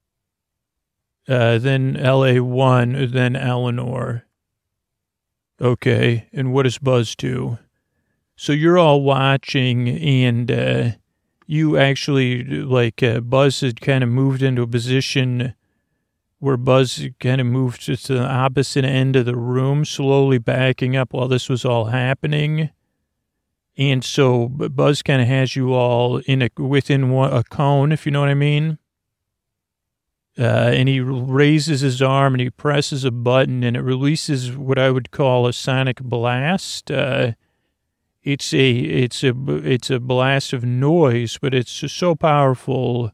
then LA1, then Eleanor. Okay, and what does Buzz do? So you're all watching, and you actually, Buzz had kind of moved into a position where Buzz kind of moved to the opposite end of the room, slowly backing up while this was all happening. And so Buzz kind of has you all within a cone, if you know what I mean. And he raises his arm and he presses a button, and it releases what I would call a sonic blast. It's a blast of noise, but it's just so powerful.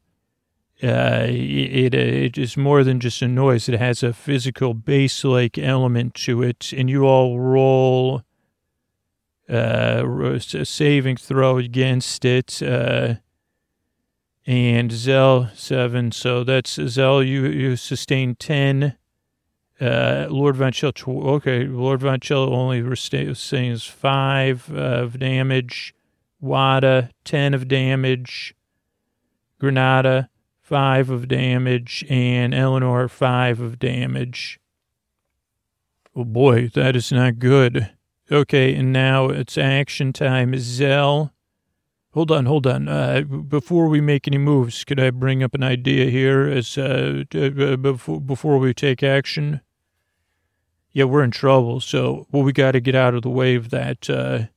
It is more than just a noise. It has a physical bass-like element to it, and you all roll a saving throw against it. And Zell 7, so that's Zell. You sustain 10. Lord Von Chill, okay. Lord Von Chill only sustains 5 of damage. Wada 10 of damage. Granada 5 of damage, and Eleanor 5 of damage. Oh boy, that is not good. Okay, and now it's action time. Zell. Hold on. Before we make any moves, could I bring up an idea here as before we take action? Yeah, we're in trouble, so we got to get out of the way of that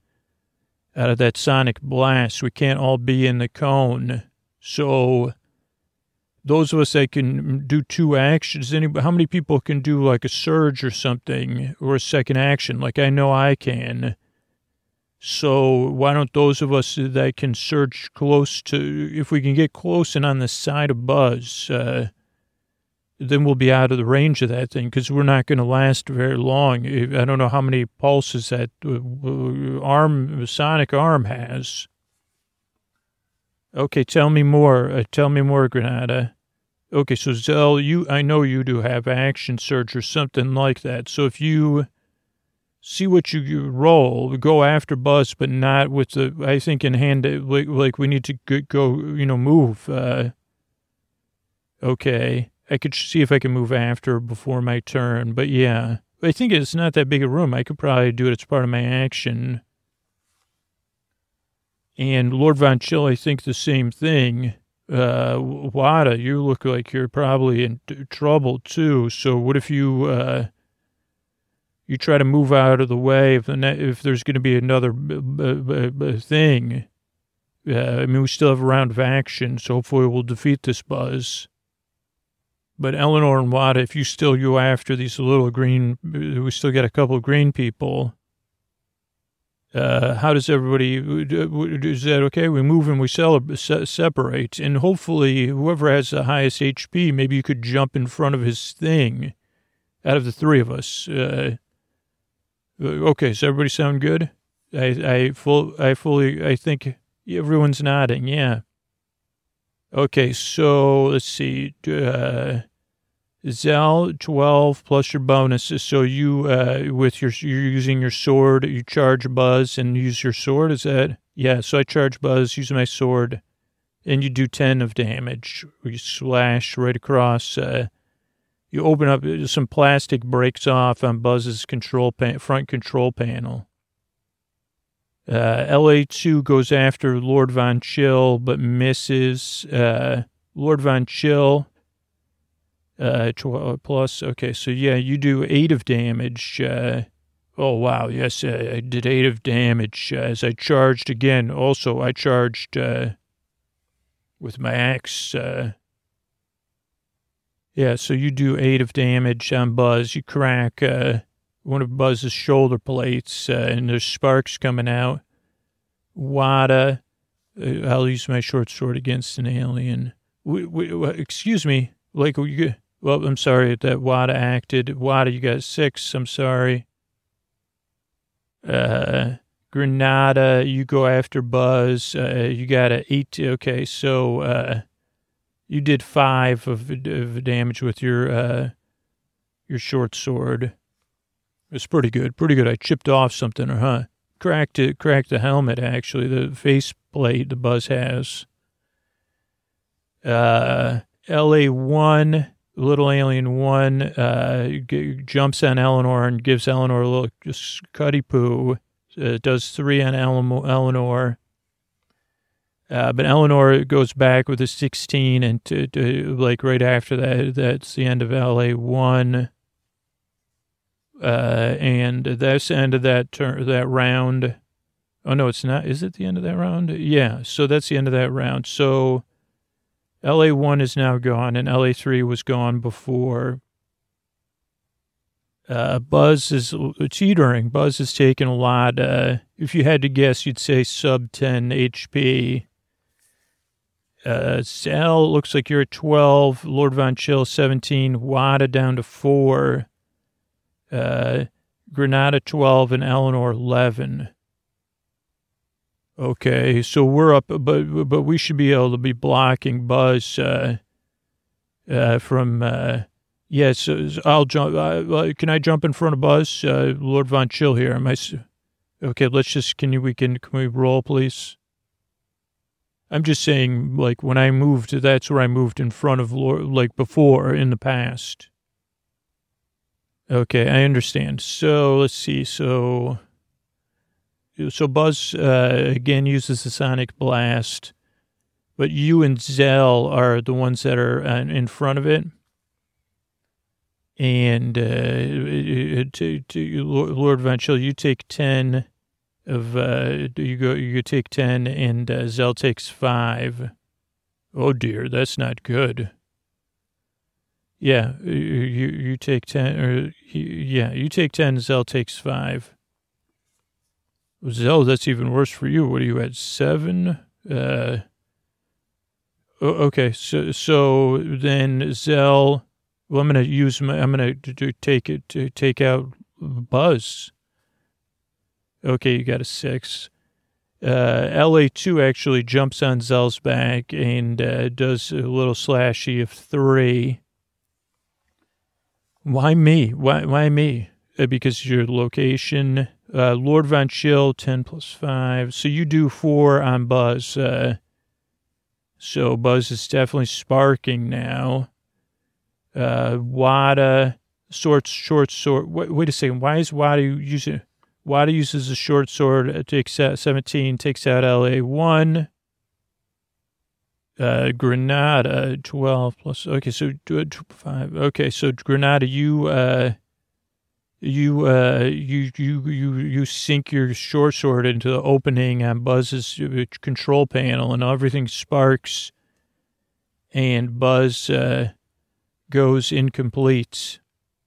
sonic blast. We can't all be in the cone. So those of us that can do 2 actions, how many people can do like a surge or something, or a second action? Like I know I can. So why don't those of us that can surge close to, if we can get close and on the side of Buzz, then we'll be out of the range of that thing because we're not going to last very long. I don't know how many pulses that sonic arm has. Okay, tell me more. Granada. Okay, so Zell, I know you do have action surge or something like that. So if you see what you roll, go after Buzz, but not with the, I think in hand, like we need to go, move. Okay. I could see if I can move after before my turn, but yeah. I think it's not that big a room. I could probably do it as part of my action. And Lord Von Chill, I think the same thing. Wada, you look like you're probably in trouble too. So what if you try to move out of the way if there's going to be another thing? I mean, we still have a round of action, so hopefully we'll defeat this Buzz. But Eleanor and Wada, if you still go after these little green, we still got a couple of green people. How does everybody, is that okay? We move and we separate. And hopefully whoever has the highest HP, maybe you could jump in front of his thing out of the three of us. Okay, so everybody sound good? I think everyone's nodding, yeah. Okay, so let's see. Zell, 12 plus your bonuses. So you, you're using your sword, you charge Buzz and use your sword. Is that? Yeah. So I charge Buzz, use my sword, and you do 10 of damage. You slash right across. You open up, some plastic breaks off on Buzz's front control panel. LA2 goes after Lord Von Chill, but misses. Lord Von Chill, 12 plus. Okay, so yeah, you do 8 of damage. Oh, wow. Yes, I did 8 of damage as I charged again. Also, I charged with my axe. Yeah, so you do 8 of damage on Buzz. You crack one of Buzz's shoulder plates, and there's sparks coming out. Wada, I'll use my short sword against an alien. Excuse me. Well, I'm sorry that Wada acted. Wada, you got 6. I'm sorry. Granada, you go after Buzz. You got a 8. Okay, so you did 5 of damage with your short sword. It's pretty good. Pretty good. I chipped off something, huh? Cracked the helmet, actually, the face plate the Buzz has. LA1, Little Alien 1, jumps on Eleanor and gives Eleanor a little just cutty poo. Does 3 on Eleanor. But Eleanor goes back with a 16, and like right after that, that's the end of LA1. And that's the end of that round. Oh, no, it's not. Is it the end of that round? Yeah, so that's the end of that round. So LA1 is now gone, and LA3 was gone before. Buzz is teetering. Buzz is taking a lot. If you had to guess, you'd say sub 10 HP. Sal, looks like you're at 12. Lord Von Chill, 17. Wada down to 4. Granada 12 and Eleanor 11. Okay, so we're up, but we should be able to be blocking Buzz from. Yes, I'll jump. Can I jump in front of Buzz? Lord Von Chill here. Okay, let's just. Can we roll, please? I'm just saying, like when I moved, that's where I moved in front of Lord, like before in the past. Okay, I understand. So let's see. So Buzz again uses the sonic blast, but you and Zell are the ones that are in front of it. And Lord Von Chill, you take 10 of you take 10, and Zell takes 5. Oh dear, that's not good. Yeah, you take 10, or you take 10. Zell takes 5. Zell, that's even worse for you. What are you at, 7? Okay, so then Zell, Well, I'm going to take out Buzz. Okay, you got a 6. LA2 actually jumps on Zell's back and does a little slashy of 3. Why me? Why me? Because your location. Lord Von Chill, 10 plus 5. So you do 4 on Buzz. So Buzz is definitely sparking now. Wada, short sword. Wait a second. Why is Wada using... Wada uses a short sword, takes out 17, takes out LA1. Granada, 12 plus... Okay, so 5. Okay, so Granada, you sink your short sword into the opening on Buzz's control panel, and everything sparks, and Buzz goes incomplete.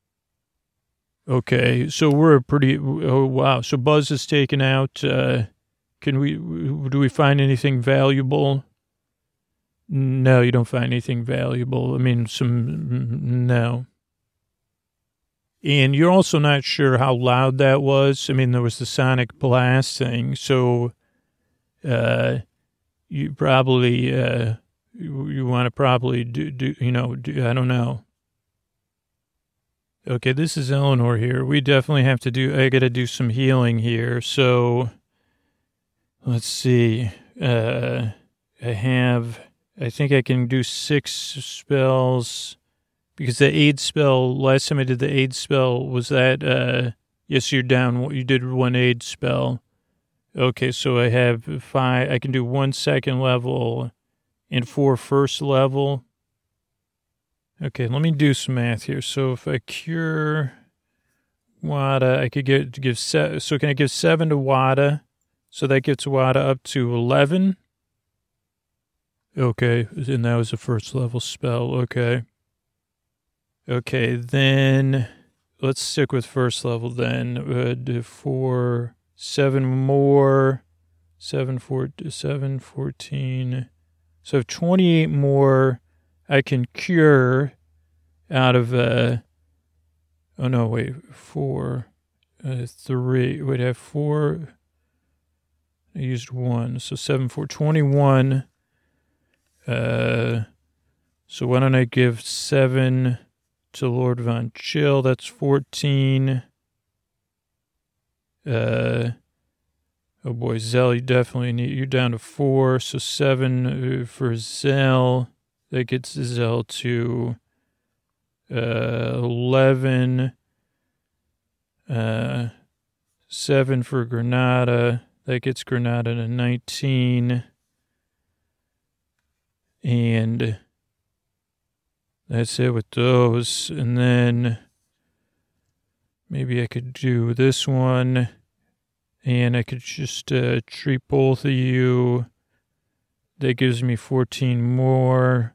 Okay, so we're oh wow, so Buzz is taken out. Do we find anything valuable? No, you don't find anything valuable. I mean, no. And you're also not sure how loud that was. I mean, there was the sonic blast thing, so you probably you want to probably do I don't know. Okay, this is Eleanor here. We definitely have to I got to do some healing here. So let's see. I think I can do 6 spells. Because the aid spell, last time I did the aid spell, was that, yes, you're down, you did 1 aid spell. Okay, so I have 5, I can do 1 second level and 4 first level. Okay, let me do some math here. So if I cure Wada, I could give 7, so can I give 7 to Wada? So that gets Wada up to 11. Okay, and that was a first level spell, okay. Okay, then let's stick with first level then. 4, 7 more, 7, 14. So I have 28 more I can cure out of, 4, 3, wait, I have 4, I used 1, so 7, 4, 21. So why don't I give 7... to Lord Von Chill, that's 14. Oh boy, Zell, you're down to 4, so 7 for Zell. That gets Zell to 11. 7 for Granada. That gets Granada to 19. And that's it with those. And then maybe I could do this one. And I could just treat both of you. That gives me 14 more.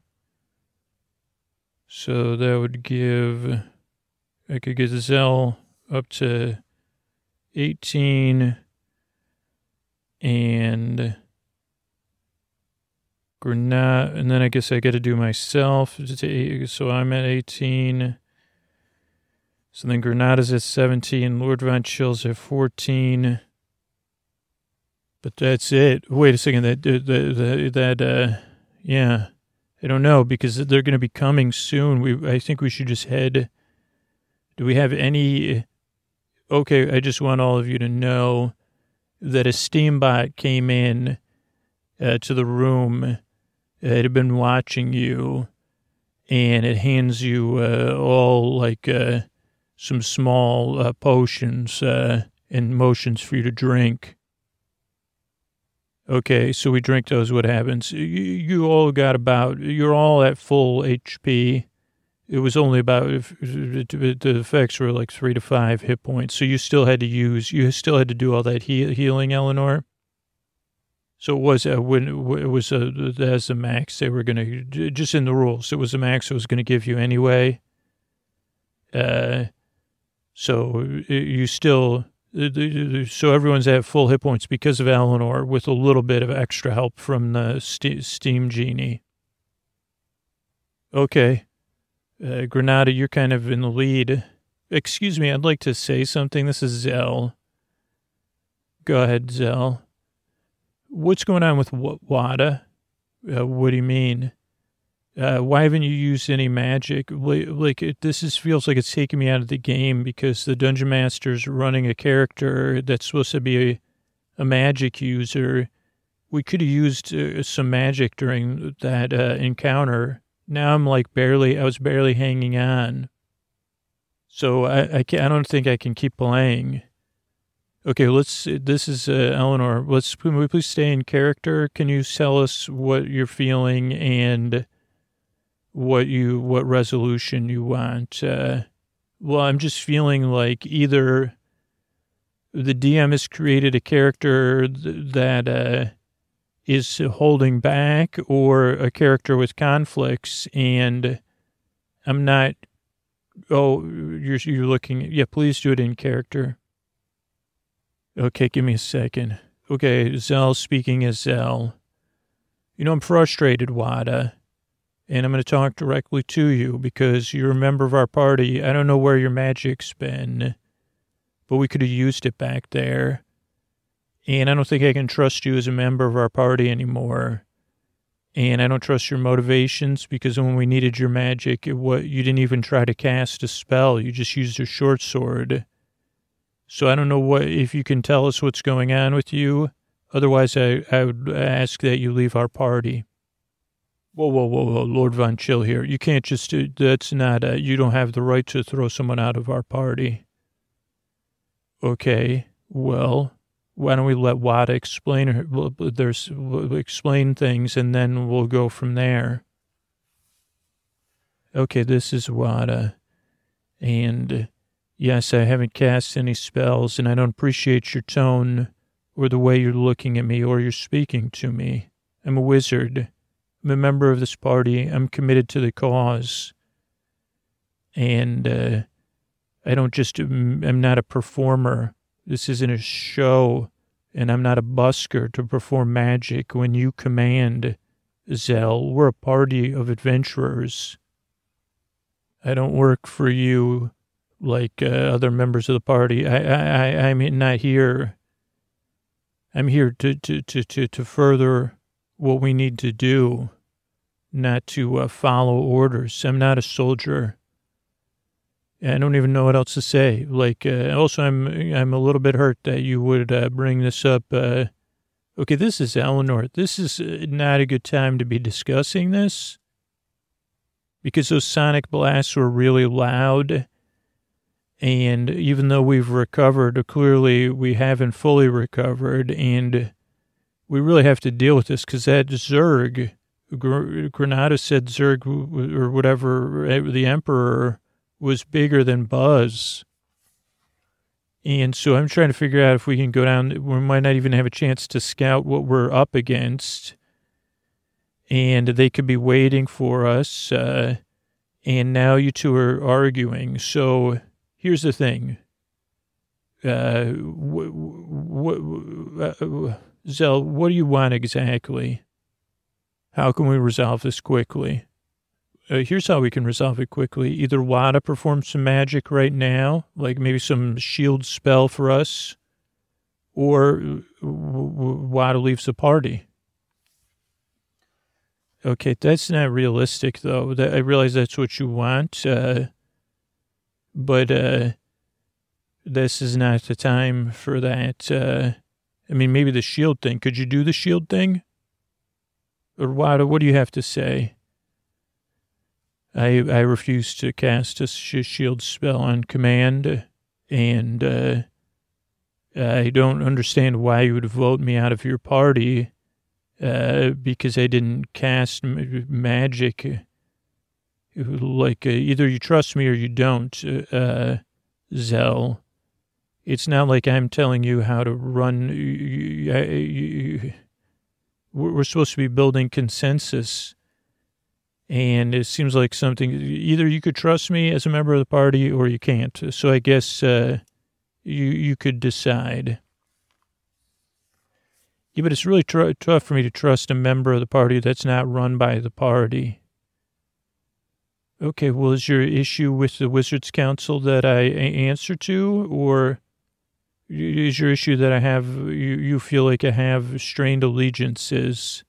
So that would give... I could get Zell up to 18. And... Granada, and then I guess I got to do myself. So I'm at 18. So then Granada's at 17. Lord Von Chill's at 14. But that's it. Wait a second. Yeah. I don't know, because they're going to be coming soon. I think we should just head. Do we have any? Okay, I just want all of you to know that a Steambot came in to the room. It had been watching you, and it hands you all like some small potions and motions for you to drink. Okay, so we drink those. What happens? You all you're all at full HP. It was only about, the effects were like 3 to 5 hit points. So you still had to do all that healing, Eleanor. So it was that's the max they were going to, just in the rules, it was the max it was going to give you anyway. So you still, so everyone's at full hit points because of Eleanor, with a little bit of extra help from the steam genie. Okay. Granada, you're kind of in the lead. Excuse me, I'd like to say something. This is Zell. Go ahead, Zell. What's going on with Wada? What do you mean? Why haven't you used any magic? Feels like it's taking me out of the game because the Dungeon Master's running a character that's supposed to be a magic user. We could have used some magic during that encounter. Now I'm I was barely hanging on. So I don't think I can keep playing. Okay, this is Eleanor. Can we please stay in character? Can you tell us what you're feeling and what resolution you want? Well, I'm just feeling like either the DM has created a character that is holding back or a character with conflicts, and I'm not. Oh, you're looking. Yeah, please do it in character. Okay, give me a second. Okay, Zell speaking as Zell. I'm frustrated, Wada, and I'm going to talk directly to you because you're a member of our party. I don't know where your magic's been, but we could have used it back there. And I don't think I can trust you as a member of our party anymore. And I don't trust your motivations because when we needed your magic, you didn't even try to cast a spell. You just used a short sword. So I don't know if you can tell us what's going on with you. Otherwise, I would ask that you leave our party. Whoa, Lord Von Chill here. You can't just, that's not, you don't have the right to throw someone out of our party. Okay, well, why don't we let Wada explain things and then we'll go from there. Okay, this is Wada. And yes, I haven't cast any spells, and I don't appreciate your tone or the way you're looking at me or you're speaking to me. I'm a wizard. I'm a member of this party. I'm committed to the cause. And I'm not a performer. This isn't a show, and I'm not a busker to perform magic when you command, Zell. We're a party of adventurers. I don't work for you like other members of the party. I'm not here. I'm here to further what we need to do, not to follow orders. I'm not a soldier. I don't even know what else to say. Also, I'm a little bit hurt that you would bring this up. Okay, this is Eleanor. This is not a good time to be discussing this because those sonic blasts were really loud. And even though we've recovered, clearly we haven't fully recovered, and we really have to deal with this because that Zerg, Granada said Zerg or whatever, the Emperor, was bigger than Buzz. And so I'm trying to figure out if we can go down. We might not even have a chance to scout what we're up against. And they could be waiting for us. And now you two are arguing. So here's the thing. Zell, what do you want exactly? How can we resolve this quickly? Here's how we can resolve it quickly. Either Wada performs some magic right now, like maybe some shield spell for us, or Wada leaves the party. Okay, that's not realistic, though. I realize that's what you want, but this is not the time for that. Maybe the shield thing. Could you do the shield thing? Or Wada, what do you have to say? I refuse to cast a shield spell on command, and I don't understand why you would vote me out of your party because I didn't cast magic. Either you trust me or you don't, Zell. It's not like I'm telling you how to run. We're supposed to be building consensus. And it seems like something, either you could trust me as a member of the party or you can't. So I guess you could decide. Yeah, but it's really tough for me to trust a member of the party that's not run by the party. Okay, well, is your issue with the Wizards Council that I answer to, or is your issue that I have, you feel like I have strained allegiances?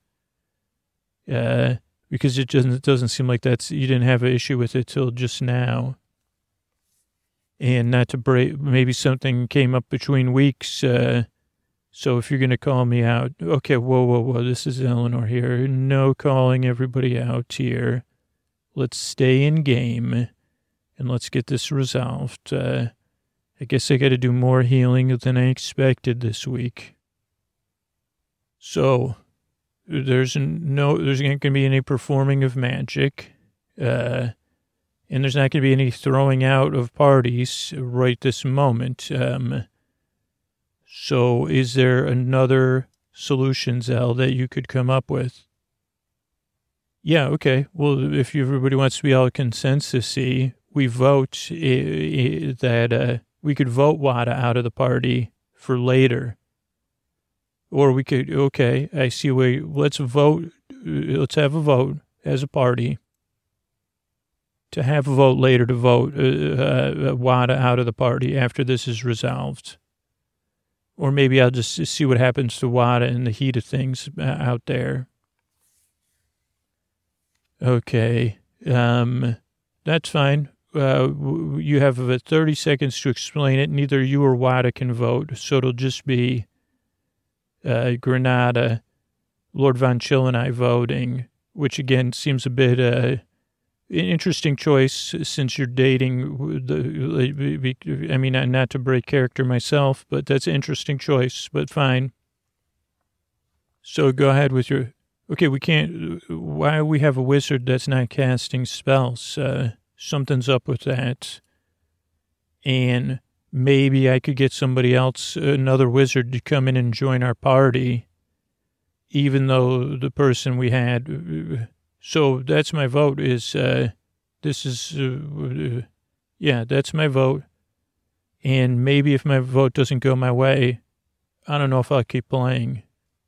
Because it doesn't seem like you didn't have an issue with it till just now. And not to break, maybe something came up between weeks, so if you're going to call me out, okay, whoa, this is Eleanor here. No calling everybody out here. Let's stay in game, and let's get this resolved. I guess I got to do more healing than I expected this week. So, there's not going to be any performing of magic, and there's not going to be any throwing out of parties right this moment. So is there another solution, Zell, that you could come up with? Yeah, okay. Well, if everybody wants to be all consensus-y, we vote that we could vote Wada out of the party for later. Or we could, okay, I see where, let's have a vote as a party to have a vote later to vote Wada out of the party after this is resolved. Or maybe I'll just see what happens to Wada in the heat of things out there. Okay, that's fine. You have 30 seconds to explain it. Neither you or Wada can vote, so it'll just be Granada, Lord Von Chill, and I voting, which again seems a bit an interesting choice since you're dating. I mean, not to break character myself, but that's an interesting choice, but fine. So go ahead with your... Okay, we can't... Why we have a wizard that's not casting spells? Something's up with that. And maybe I could get somebody else, another wizard, to come in and join our party, even though the person we had... So that's my vote is... that's my vote. And maybe if my vote doesn't go my way, I don't know if I'll keep playing.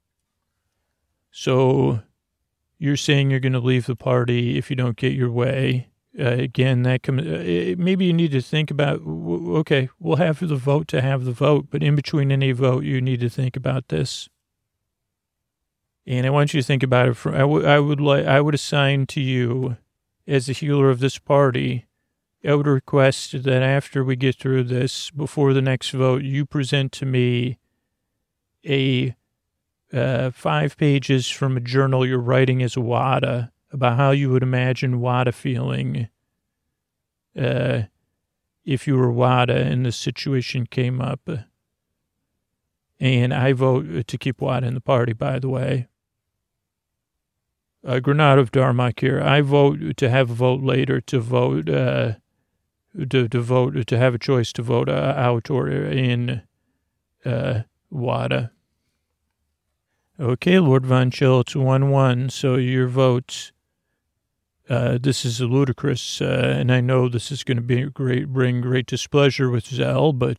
So you're saying you're going to leave the party if you don't get your way. Again, that maybe you need to think about, okay, we'll have the vote to have the vote, but in between any vote, you need to think about this. And I want you to think about it. I would assign to you, as the healer of this party, I would request that after we get through this, before the next vote, you present to me 5 pages from a journal you're writing as a Wada about how you would imagine Wada feeling if you were Wada and this situation came up. And I vote to keep Wada in the party, by the way. Granada of Darmok here. I vote to have a vote later to vote, to have a choice to vote out or in Wada. Okay, Lord Von Chill, it's 1-1, so your vote, this is ludicrous, and I know this is going to bring great displeasure with Zell, but,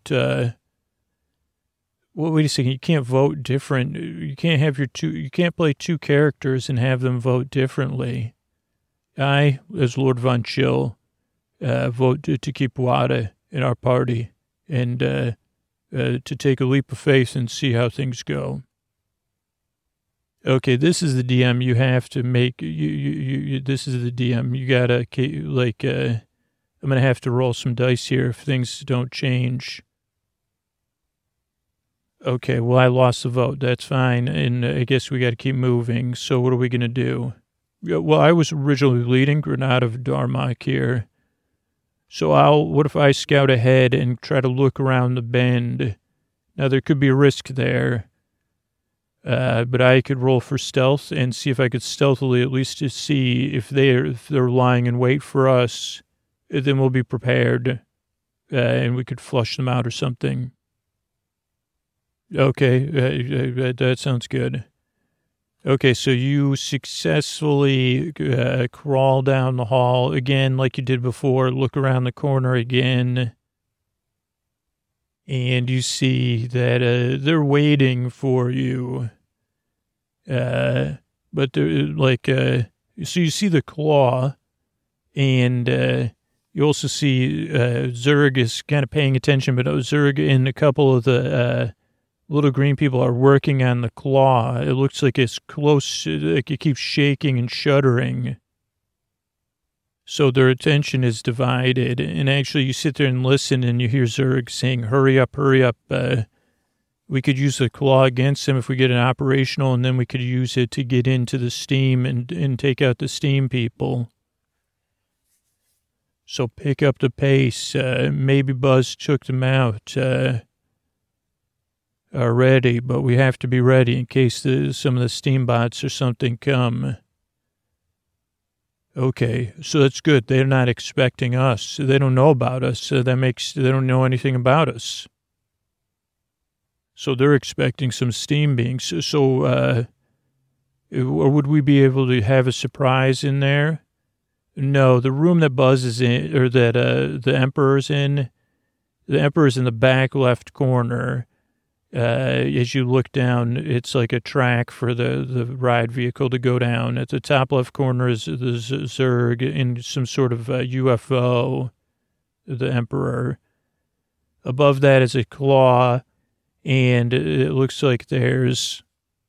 well, wait a second, you can't vote different, you can't play two characters and have them vote differently. I, as Lord Von Chill, vote to keep Wada in our party, and to take a leap of faith and see how things go. Okay, this is the DM you have to make. This is the DM. You gotta, I'm gonna have to roll some dice here if things don't change. Okay, well, I lost the vote. That's fine, and I guess we gotta keep moving. So what are we gonna do? Well, I was originally leading Granada of Darmok here. So what if I scout ahead and try to look around the bend? Now, there could be a risk there. But I could roll for stealth and see if I could stealthily at least to see if they're lying in wait for us. Then we'll be prepared, and we could flush them out or something. Okay, that sounds good. Okay, so you successfully crawl down the hall again like you did before, look around the corner again. And you see that they're waiting for you. But they're so you see the claw, And you also see Zurg is kind of paying attention, but Zurg and a couple of the little green people are working on the claw. It looks like it's close, like it keeps shaking and shuddering. So their attention is divided. And actually, you sit there and listen, and you hear Zurg saying, hurry up, hurry up. We could use the claw against him if we get it operational, and then we could use it to get into the steam and take out the steam people. So pick up the pace. Maybe Buzz took them out already, but we have to be ready in case some of the steam bots or something come. Okay, so that's good. They're not expecting us. They don't know about us. They don't know anything about us. So they're expecting some steam beings. So would we be able to have a surprise in there? No, the room that Buzz is in, or that the Emperor's in, the Emperor's in the back left corner. As you look down, it's like a track for the ride vehicle to go down. At the top left corner is the Zurg in some sort of UFO, the Emperor. Above that is a claw, and it looks like there's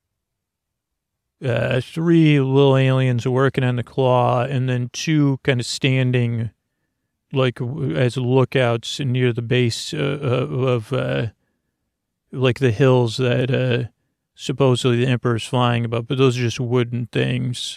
3 little aliens working on the claw, and then 2 kind of standing like as lookouts near the base of like the hills that supposedly the Emperor's flying above, but those are just wooden things.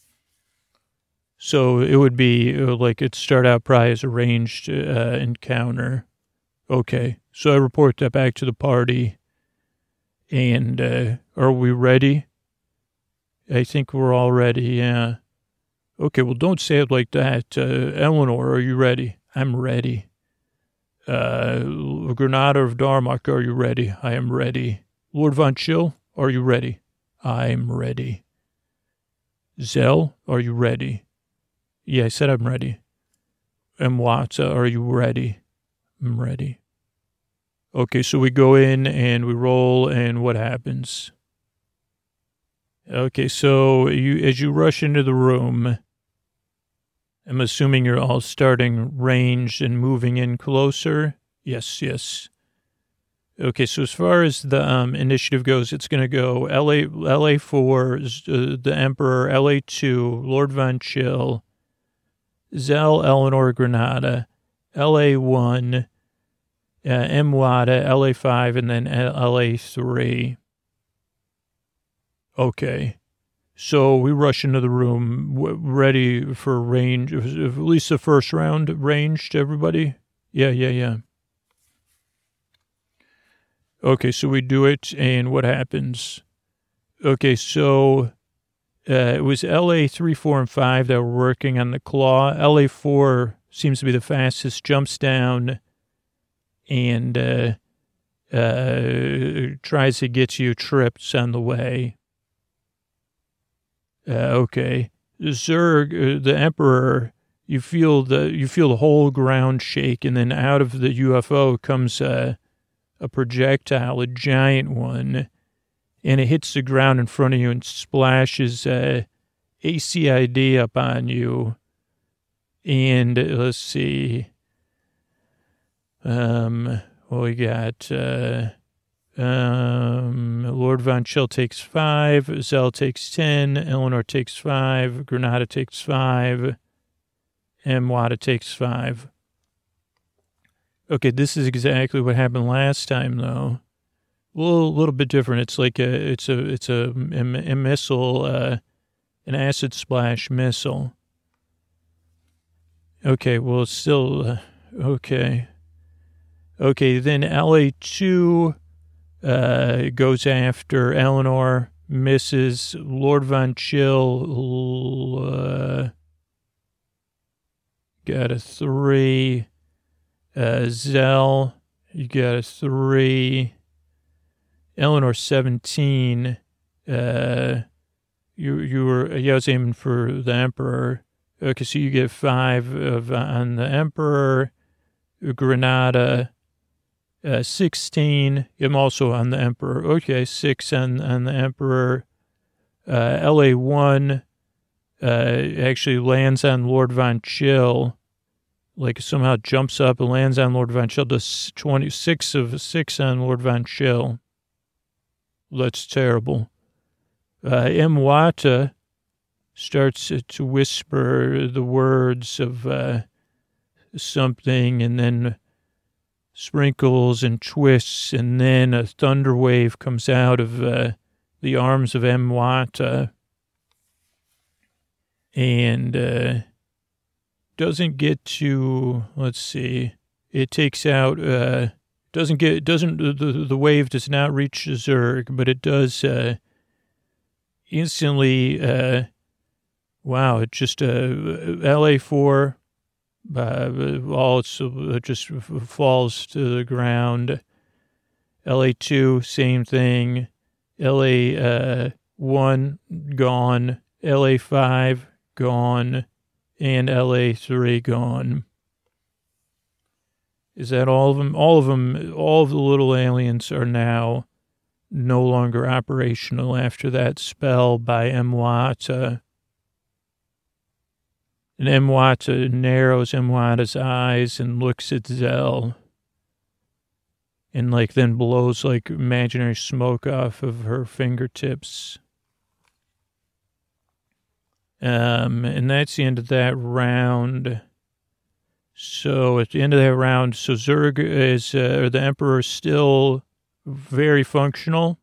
So it would be like it'd start out probably as a ranged encounter. Okay, so I report that back to the party. And are we ready? I think we're all ready, yeah. Okay, well, don't say it like that. Eleanor, are you ready? I'm ready. Granada of Darmok, are you ready? I am ready. Lord Von Chill, are you ready? I'm ready. Zell, are you ready? Yeah, I said I'm ready. Mwata, are you ready? I'm ready. Okay, so we go in and we roll, and what happens? Okay, so as you rush into the room, I'm assuming you're all starting ranged and moving in closer. Yes. Okay, so as far as the initiative goes, it's going to go LA4, the Emperor, LA2, Lord Von Chill, Zell, Eleanor, Granada, LA1, Mwata, LA5, and then LA3. Okay. So we rush into the room, ready for range, at least the first round ranged, everybody? Yeah. Okay, so we do it, and what happens? Okay, so it was LA 3, 4, and 5 that were working on the claw. LA 4 seems to be the fastest, jumps down, and tries to get you tripped on the way. Okay. Zurg, the Emperor, you feel the whole ground shake, and then out of the UFO comes a projectile, a giant one, and it hits the ground in front of you and splashes ACID up on you. And let's see. We got Lord Von Chill takes 5, Zell takes 10, Eleanor takes 5, Granada takes 5, and Mwata takes 5. Okay, this is exactly what happened last time, though. Well, a little bit different. It's like it's a missile, an acid splash missile. Okay, well, it's still okay. Okay, then LA2 goes after Eleanor, misses. Lord Von Chill got a 3. Zell, you got a 3. Eleanor 17. I was aiming for the Emperor. Okay, so you get 5 on the Emperor. Granada 16. I'm also on the Emperor. Okay, 6 on the Emperor. LA1 actually lands on Lord Von Chill, like somehow jumps up and lands on Lord Von Chill, does 26 of 6 on Lord Von Chill. That's terrible. Mwata starts to whisper the words of something, and then sprinkles and twists, and then a thunder wave comes out of the arms of Mwata, and doesn't get to, let's see, it takes out, the wave does not reach Zurg, but it does instantly, wow, it just, LA4, all it's just falls to the ground. LA2, same thing. LA1, gone. LA5, gone. And LA3, gone. Is that all of them? All of them, all of the little aliens are now no longer operational after that spell by Mwata. And Mwata narrows Mwata's eyes and looks at Zell. And then blows imaginary smoke off of her fingertips. And that's the end of that round. So at the end of that round, so Zurg is, or the Emperor is still very functional.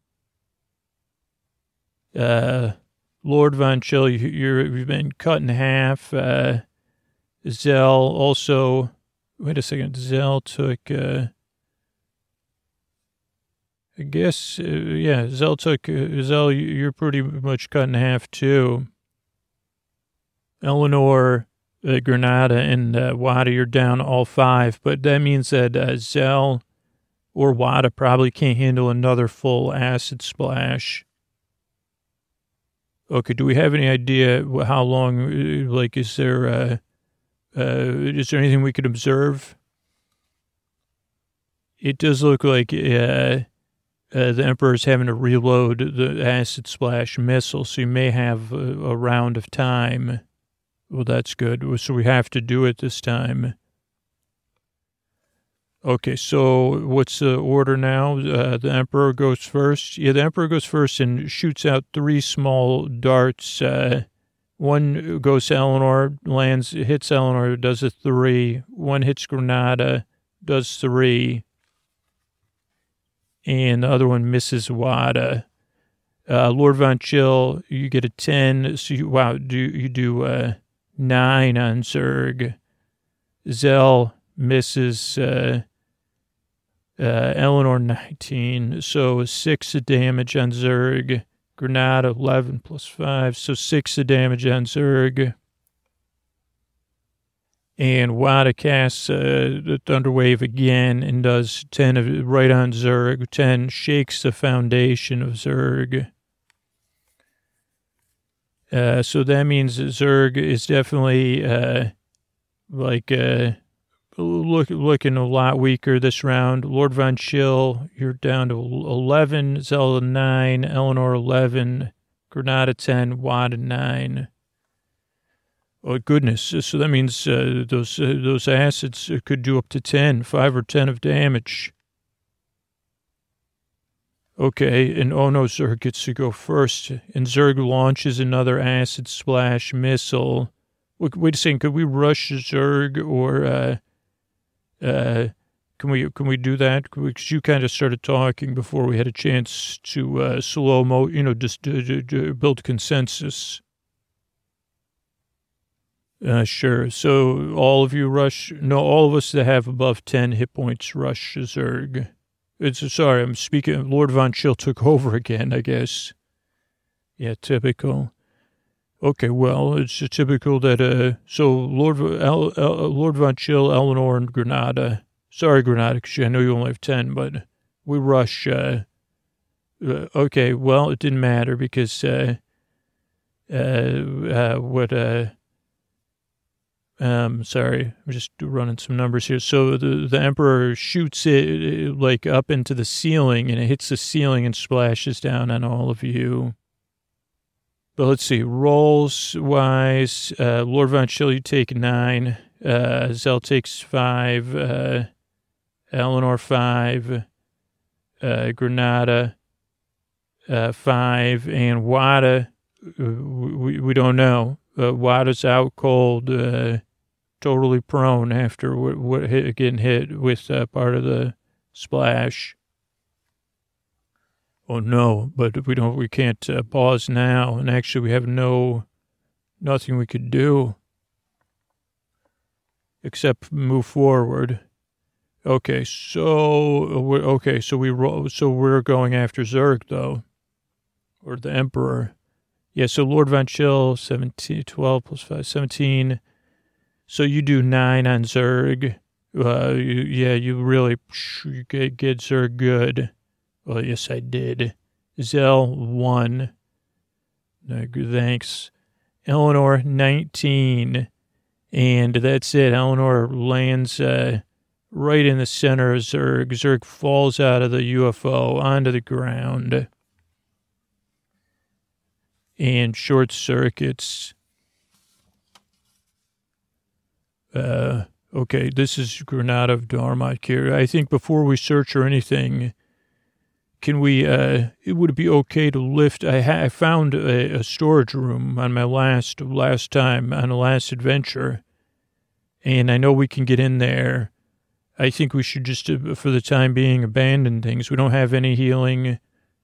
Lord Von Chill, you've been cut in half. Zell also, wait a second, Zell took, I guess, Zell, you're pretty much cut in half too. Eleanor, Granada, and Wada, you're down all 5, but that means that Zell or Wada probably can't handle another full acid splash. Okay, do we have any idea how long, is there anything we could observe? It does look like the Emperor's having to reload the acid splash missile, so you may have a round of time. Well, that's good. So we have to do it this time. Okay, so what's the order now? The Emperor goes first. Yeah, the Emperor goes first and shoots out 3 small darts. One goes to Eleanor, hits Eleanor, does a 3. One hits Granada, does 3. And the other one misses Wada. Lord Von Chill, you get a 10. So you do 9 on Zurg. Zell misses Eleanor 19, so 6 of damage on Zurg. Granada 11 plus 5, so 6 of damage on Zurg. And Wada casts the Thunder Wave again and does 10 of it right on Zurg. 10 shakes the foundation of Zurg. So that means that Zurg is definitely looking a lot weaker this round. Lord Von Chill, you're down to 11, Zell 9, Eleanor 11, Granada 10, Wada 9. Oh, goodness. So that means those acids could do up to 10, 5 or 10 of damage. Okay, and oh no, Zurg gets to go first. And Zurg launches another acid splash missile. Wait a second, could we rush Zurg or can we do that? Because you kind of started talking before we had a chance to slow-mo, just build consensus. Sure. So all of you rush. No, all of us that have above 10 hit points rush Zurg. Sorry, I'm speaking. Lord Von Chill took over again, I guess. Yeah, typical. Okay, well, it's typical that, so Lord Von Chill, Eleanor, and Granada. Sorry, Granada, because I know you only have 10, but we rush. Okay, well, it didn't matter because, sorry, I'm just running some numbers here. So the Emperor shoots it up into the ceiling, and it hits the ceiling and splashes down on all of you. But let's see, rolls-wise, Lord Von Chill, you take 9. Zell takes 5. Eleanor, 5. Granada, 5. And Wada, we don't know. Wada's out cold, totally prone after getting hit with part of the splash. Oh no, but we can't pause now. And actually we have nothing we could do except move forward. Okay, so we're going after Zerg though, or the Emperor. Yeah, so Lord Von Chill, 12 plus 5, 17. So you do 9 on Zerg. You really get Zerg good. Well, yes, I did. Zell, 1. Thanks. Eleanor, 19. And that's it. Eleanor lands right in the center of Zerg. Zerg falls out of the UFO onto the ground. And short circuits. Okay, this is Granada of Darmok here. I think before we search or anything, can we, it would be okay to lift, I found a storage room on my last time, on the last adventure, and I know we can get in there. I think we should just, for the time being, abandon things. We don't have any healing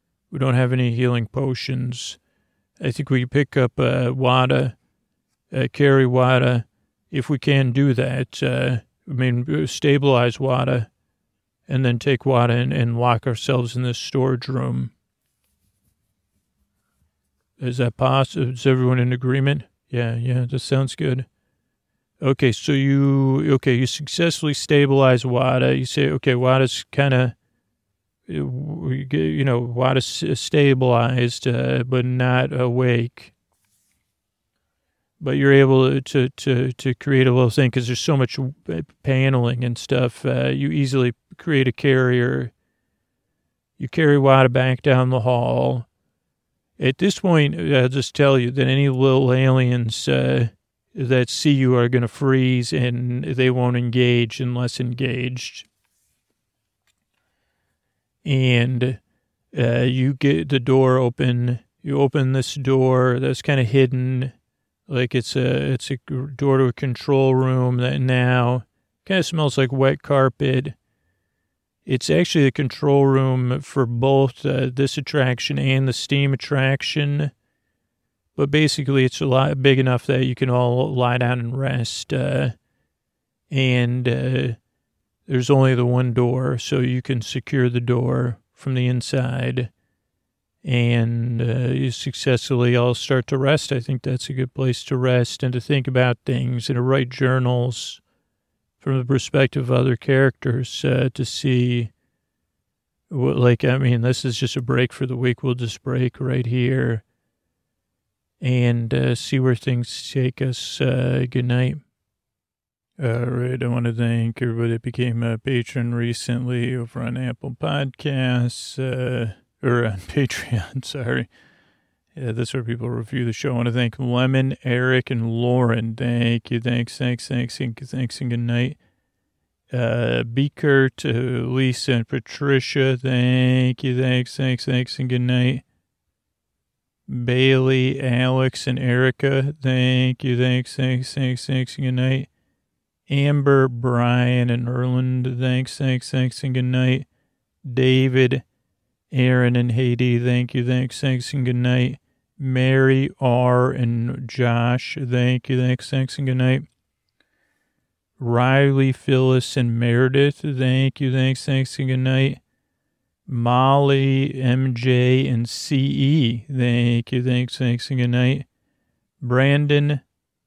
potions. I think we pick up Wada, carry Wada, if we can do that. Stabilize Wada, and then take Wada and lock ourselves in this storage room. Is that possible? Is everyone in agreement? Yeah, that sounds good. Okay, so you successfully stabilize Wada. You say, okay, Wada's kind of, Wada's stabilized, but not awake. But you're able to create a little thing because there's so much paneling and stuff. You easily create a carrier. You carry Wada back down the hall. At this point, I'll just tell you that any little aliens that see you are going to freeze and they won't engage unless engaged. And you get the door open. You open this door that's kind of hidden. Like it's a door to a control room that now kind of smells like wet carpet. It's actually a control room for both this attraction and the steam attraction. But basically it's a lot big enough that you can all lie down and rest. And there's only the one door, so you can secure the door from the inside. And you successfully all start to rest. I think that's a good place to rest and to think about things and to write journals from the perspective of other characters to see this is just a break for the week. We'll just break right here and see where things take us. Good night. All right. I want to thank everybody that became a patron recently over on Apple Podcasts, or on Patreon, sorry. Yeah, that's where people review the show. I want to thank Lemon, Eric, and Lauren. Thank you. Thanks, and good night. B. Kurt, Lisa, and Patricia. Thank you. Thanks, and good night. Bailey, Alex, and Erica. Thank you. Thanks, and good night. Amber, Brian, and Erland. Thanks, and good night. David, Aaron, and Haiti. Thank you. Thanks, and good night. Mary, R, and Josh. Thank you. Thanks, and good night. Riley, Phyllis, and Meredith. Thank you. Thanks, and good night. Molly, MJ, and CE. Thank you. Thanks, and good night. Brandon,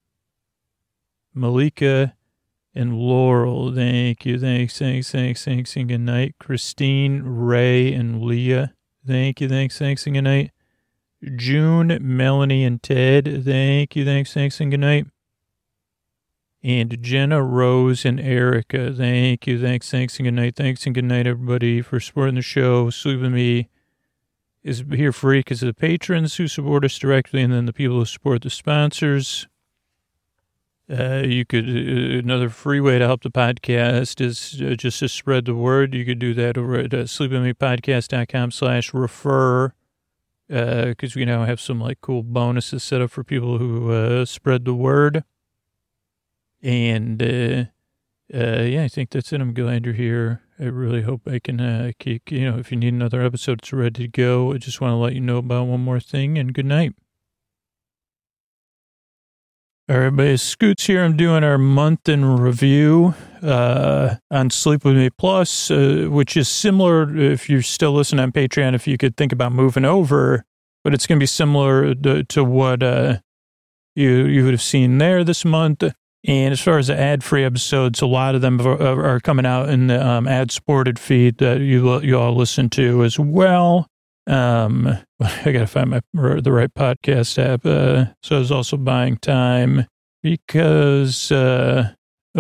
Malika, and Laurel. Thank you. Thanks, and good night. Christine, Ray, and Leah. Thank you. Thanks, and good night. June, Melanie, and Ted. Thank you. Thanks, and good night. And Jenna, Rose, and Erica. Thank you. Thanks, and good night. Thanks, and good night, everybody, for supporting the show. Sleep with me. is here free because of the patrons who support us directly and then the people who support the sponsors. You could, another free way to help the podcast is just to spread the word. You could do that over at sleepwithmepodcast.com/refer, because we now have some like cool bonuses set up for people who spread the word. And yeah, I think that's it. I'm glad you're here. I really hope I can keep, if you need another episode, it's ready to go. I just want to let you know about one more thing, and good night. All right, everybody, Scoots here. I'm doing our month in review on Sleep With Me Plus, which is similar, if you're still listening on Patreon, if you could think about moving over, but it's going to be similar to what you would have seen there this month. And as far as the ad-free episodes, a lot of them are coming out in the ad-supported feed that you all listen to as well. I got to find the right podcast app. So I was also buying time because, so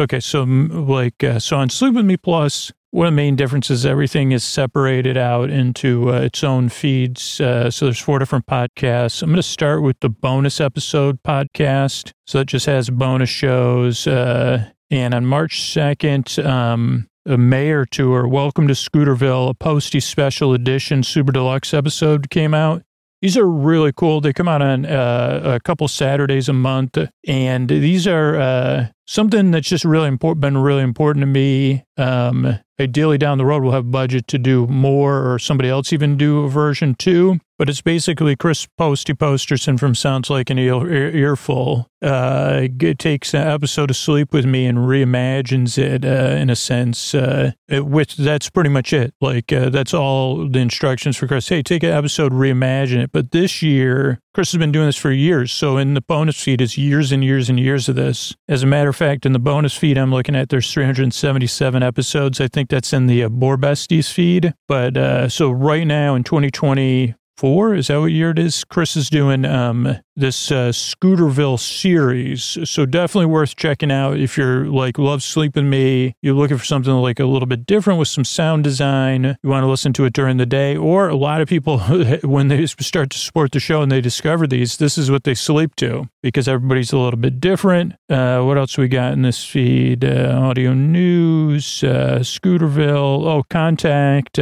on Sleep With Me Plus, one of the main differences, everything is separated out into its own feeds. So there's 4 different podcasts. I'm going to start with the bonus episode podcast. So it just has bonus shows. And on March 2nd, a Mayor Tour, Welcome to Scooterville, a Posty Special Edition Super Deluxe episode came out. These are really cool. They come out on a couple Saturdays a month, and these are something that's just been really important to me. Ideally, down the road, we'll have budget to do more, or somebody else even do a version 2. But it's basically Chris Posty Posterson from Sounds Like an Earful. Takes an episode of Sleep With Me and reimagines it in a sense. That's pretty much it. Like, that's all the instructions for Chris. Hey, take an episode, reimagine it. But this year, Chris has been doing this for years. So in the bonus feed, it's years and years and years of this. As a matter of fact, in the bonus feed I'm looking at, there's 377 episodes. I think that's in the Boar Besties feed. But so right now in 2024, is that what year it is? Chris is doing this Scooterville series. So definitely worth checking out if you're like, love Sleep With Me. You're looking for something like a little bit different with some sound design. You want to listen to it during the day. Or a lot of people, when they start to support the show and they discover these, this is what they sleep to because everybody's a little bit different. What else we got in this feed? Audio news, Scooterville, Contact,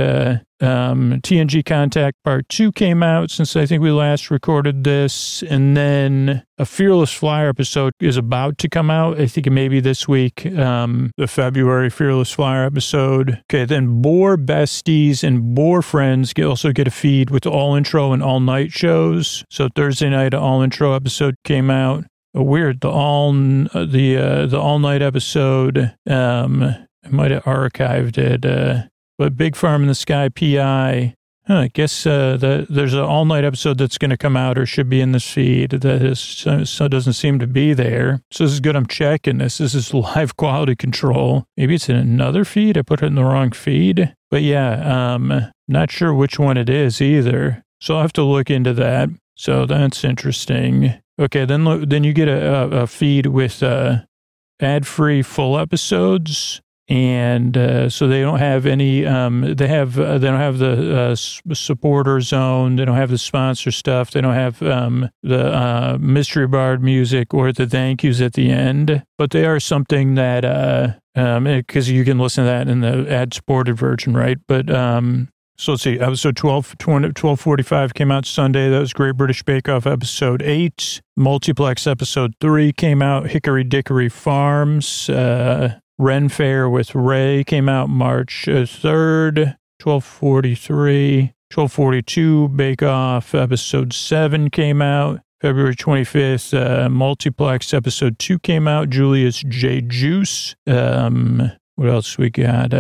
TNG Contact Part 2 came out since I think we last recorded this. And then a Fearless Flyer episode is about to come out. I think maybe this week, the February Fearless Flyer episode. Okay, then Boar Besties and Boar Friends also get a feed with all intro and all night shows. So Thursday night, an all intro episode came out. Weird, the all night episode. I might have archived it. But Big Farm in the Sky PI. I guess there's an all-night episode that's going to come out or should be in this feed that doesn't seem to be there. So this is good. I'm checking this. This is live quality control. Maybe it's in another feed. I put it in the wrong feed. But yeah, not sure which one it is either. So I'll have to look into that. So that's interesting. Okay, then you get a feed with ad-free full episodes. And so they don't have any. They don't have the supporter zone. They don't have the sponsor stuff. They don't have the Mystery Bard music or the thank yous at the end. But they are something that because you can listen to that in the ad supported version, right? But so let's see. Episode 1245 came out Sunday. That was Great British Bake Off episode 8. Multiplex episode 3 came out. Hickory Dickory Farms. Ren Fair with Ray came out March 3rd, 1243. 1242 Bake Off episode 7 came out. February 25th, Multiplex episode 2 came out. Julius J. Juice. What else we got?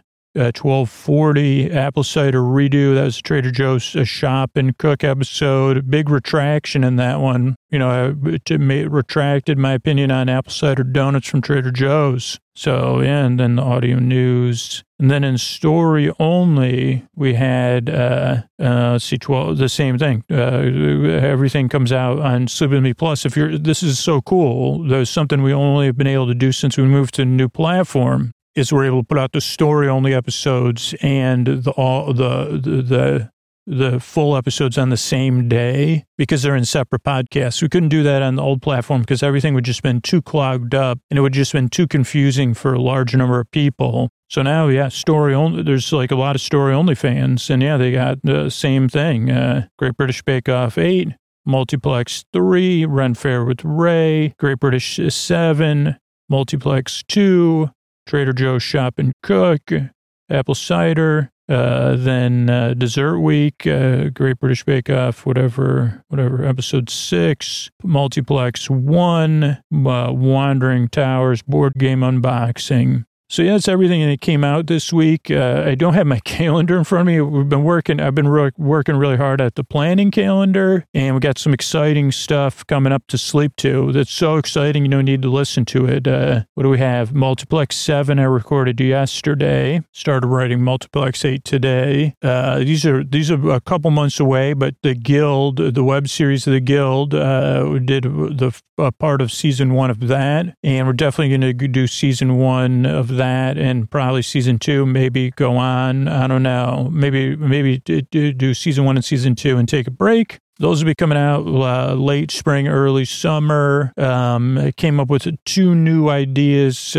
1240 Apple Cider Redo. That was Trader Joe's Shop and Cook episode. Big retraction in that one. I retracted my opinion on apple cider donuts from Trader Joe's. So, yeah, and then the audio news. And then in story only, we had, the same thing. Everything comes out on Sleep With Me Plus. This is so cool. There's something we only have been able to do since we moved to a new platform. Is we're able to put out the story only episodes and the the full episodes on the same day because they're in separate podcasts. We couldn't do that on the old platform because everything would just been too clogged up and it would just been too confusing for a large number of people. So now, yeah, story only. There's like a lot of story only fans, and yeah, they got the same thing. Great British Bake Off 8, Multiplex 3, Ren Fair with Ray, Great British 7, Multiplex 2, Trader Joe's Shop and Cook, Apple Cider, then Dessert Week, Great British Bake Off, whatever, episode 6, Multiplex 1, Wandering Towers, board game unboxing. So yeah, that's everything that came out this week. I don't have my calendar in front of me. I've been working really hard at the planning calendar, and we got some exciting stuff coming up to sleep to. That's so exciting, you don't need to listen to it. What do we have? Multiplex 7 I recorded yesterday. Started writing Multiplex 8 today. These are a couple months away, but the Guild, the web series of the Guild, did the part of season 1 of that, and we're definitely going to do season 1 of that, and probably season 2, maybe go on. I don't know. Maybe do season 1 and season 2 and take a break. Those will be coming out late spring, early summer. I came up with 2 new ideas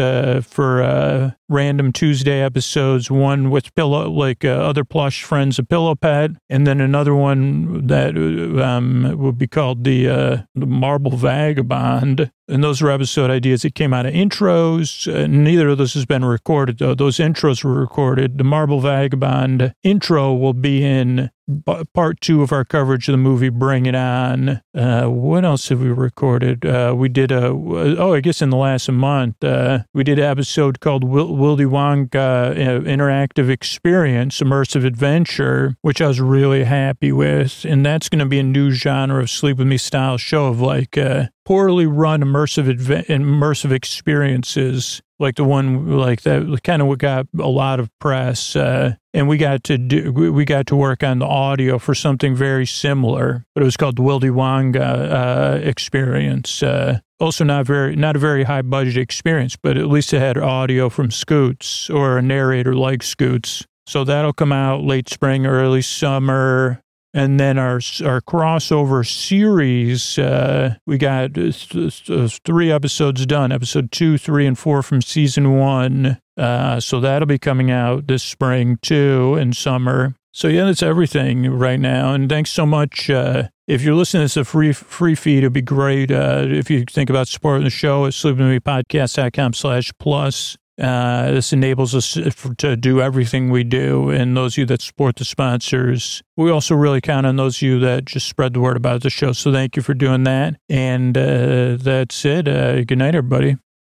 for random Tuesday episodes. One with other plush friends, a pillow pet, and then another one that will be called the Marble Vagabond. And those were episode ideas that came out of intros. Neither of those has been recorded, though. Those intros were recorded. The Marble Vagabond intro will be in part 2 of our coverage of the movie Bring It On. What else have we recorded? We did I guess in the last month, we did an episode called Willy Wonka Interactive Experience, Immersive Adventure, which I was really happy with. And that's going to be a new genre of Sleep With Me style show of like poorly run immersive experiences, like the one like that kind of got a lot of press, and we got to work on the audio for something very similar, but it was called the Willy Wonka Experience. Also not a very high budget experience, but at least it had audio from Scoots or a narrator like Scoots. So that'll come out late spring, early summer. And then our crossover series, we got 3 episodes done, episode 2, 3, and 4 from season 1. So that'll be coming out this spring too, and summer. So yeah, that's everything right now. And thanks so much. If you're listening to this a free feed, it'd be great. If you think about supporting the show at sleepwithmepodcast.com/plus. This enables us to do everything we do, and those of you that support the sponsors. We also really count on those of you that just spread the word about the show, so thank you for doing that. And that's it. Good night, everybody.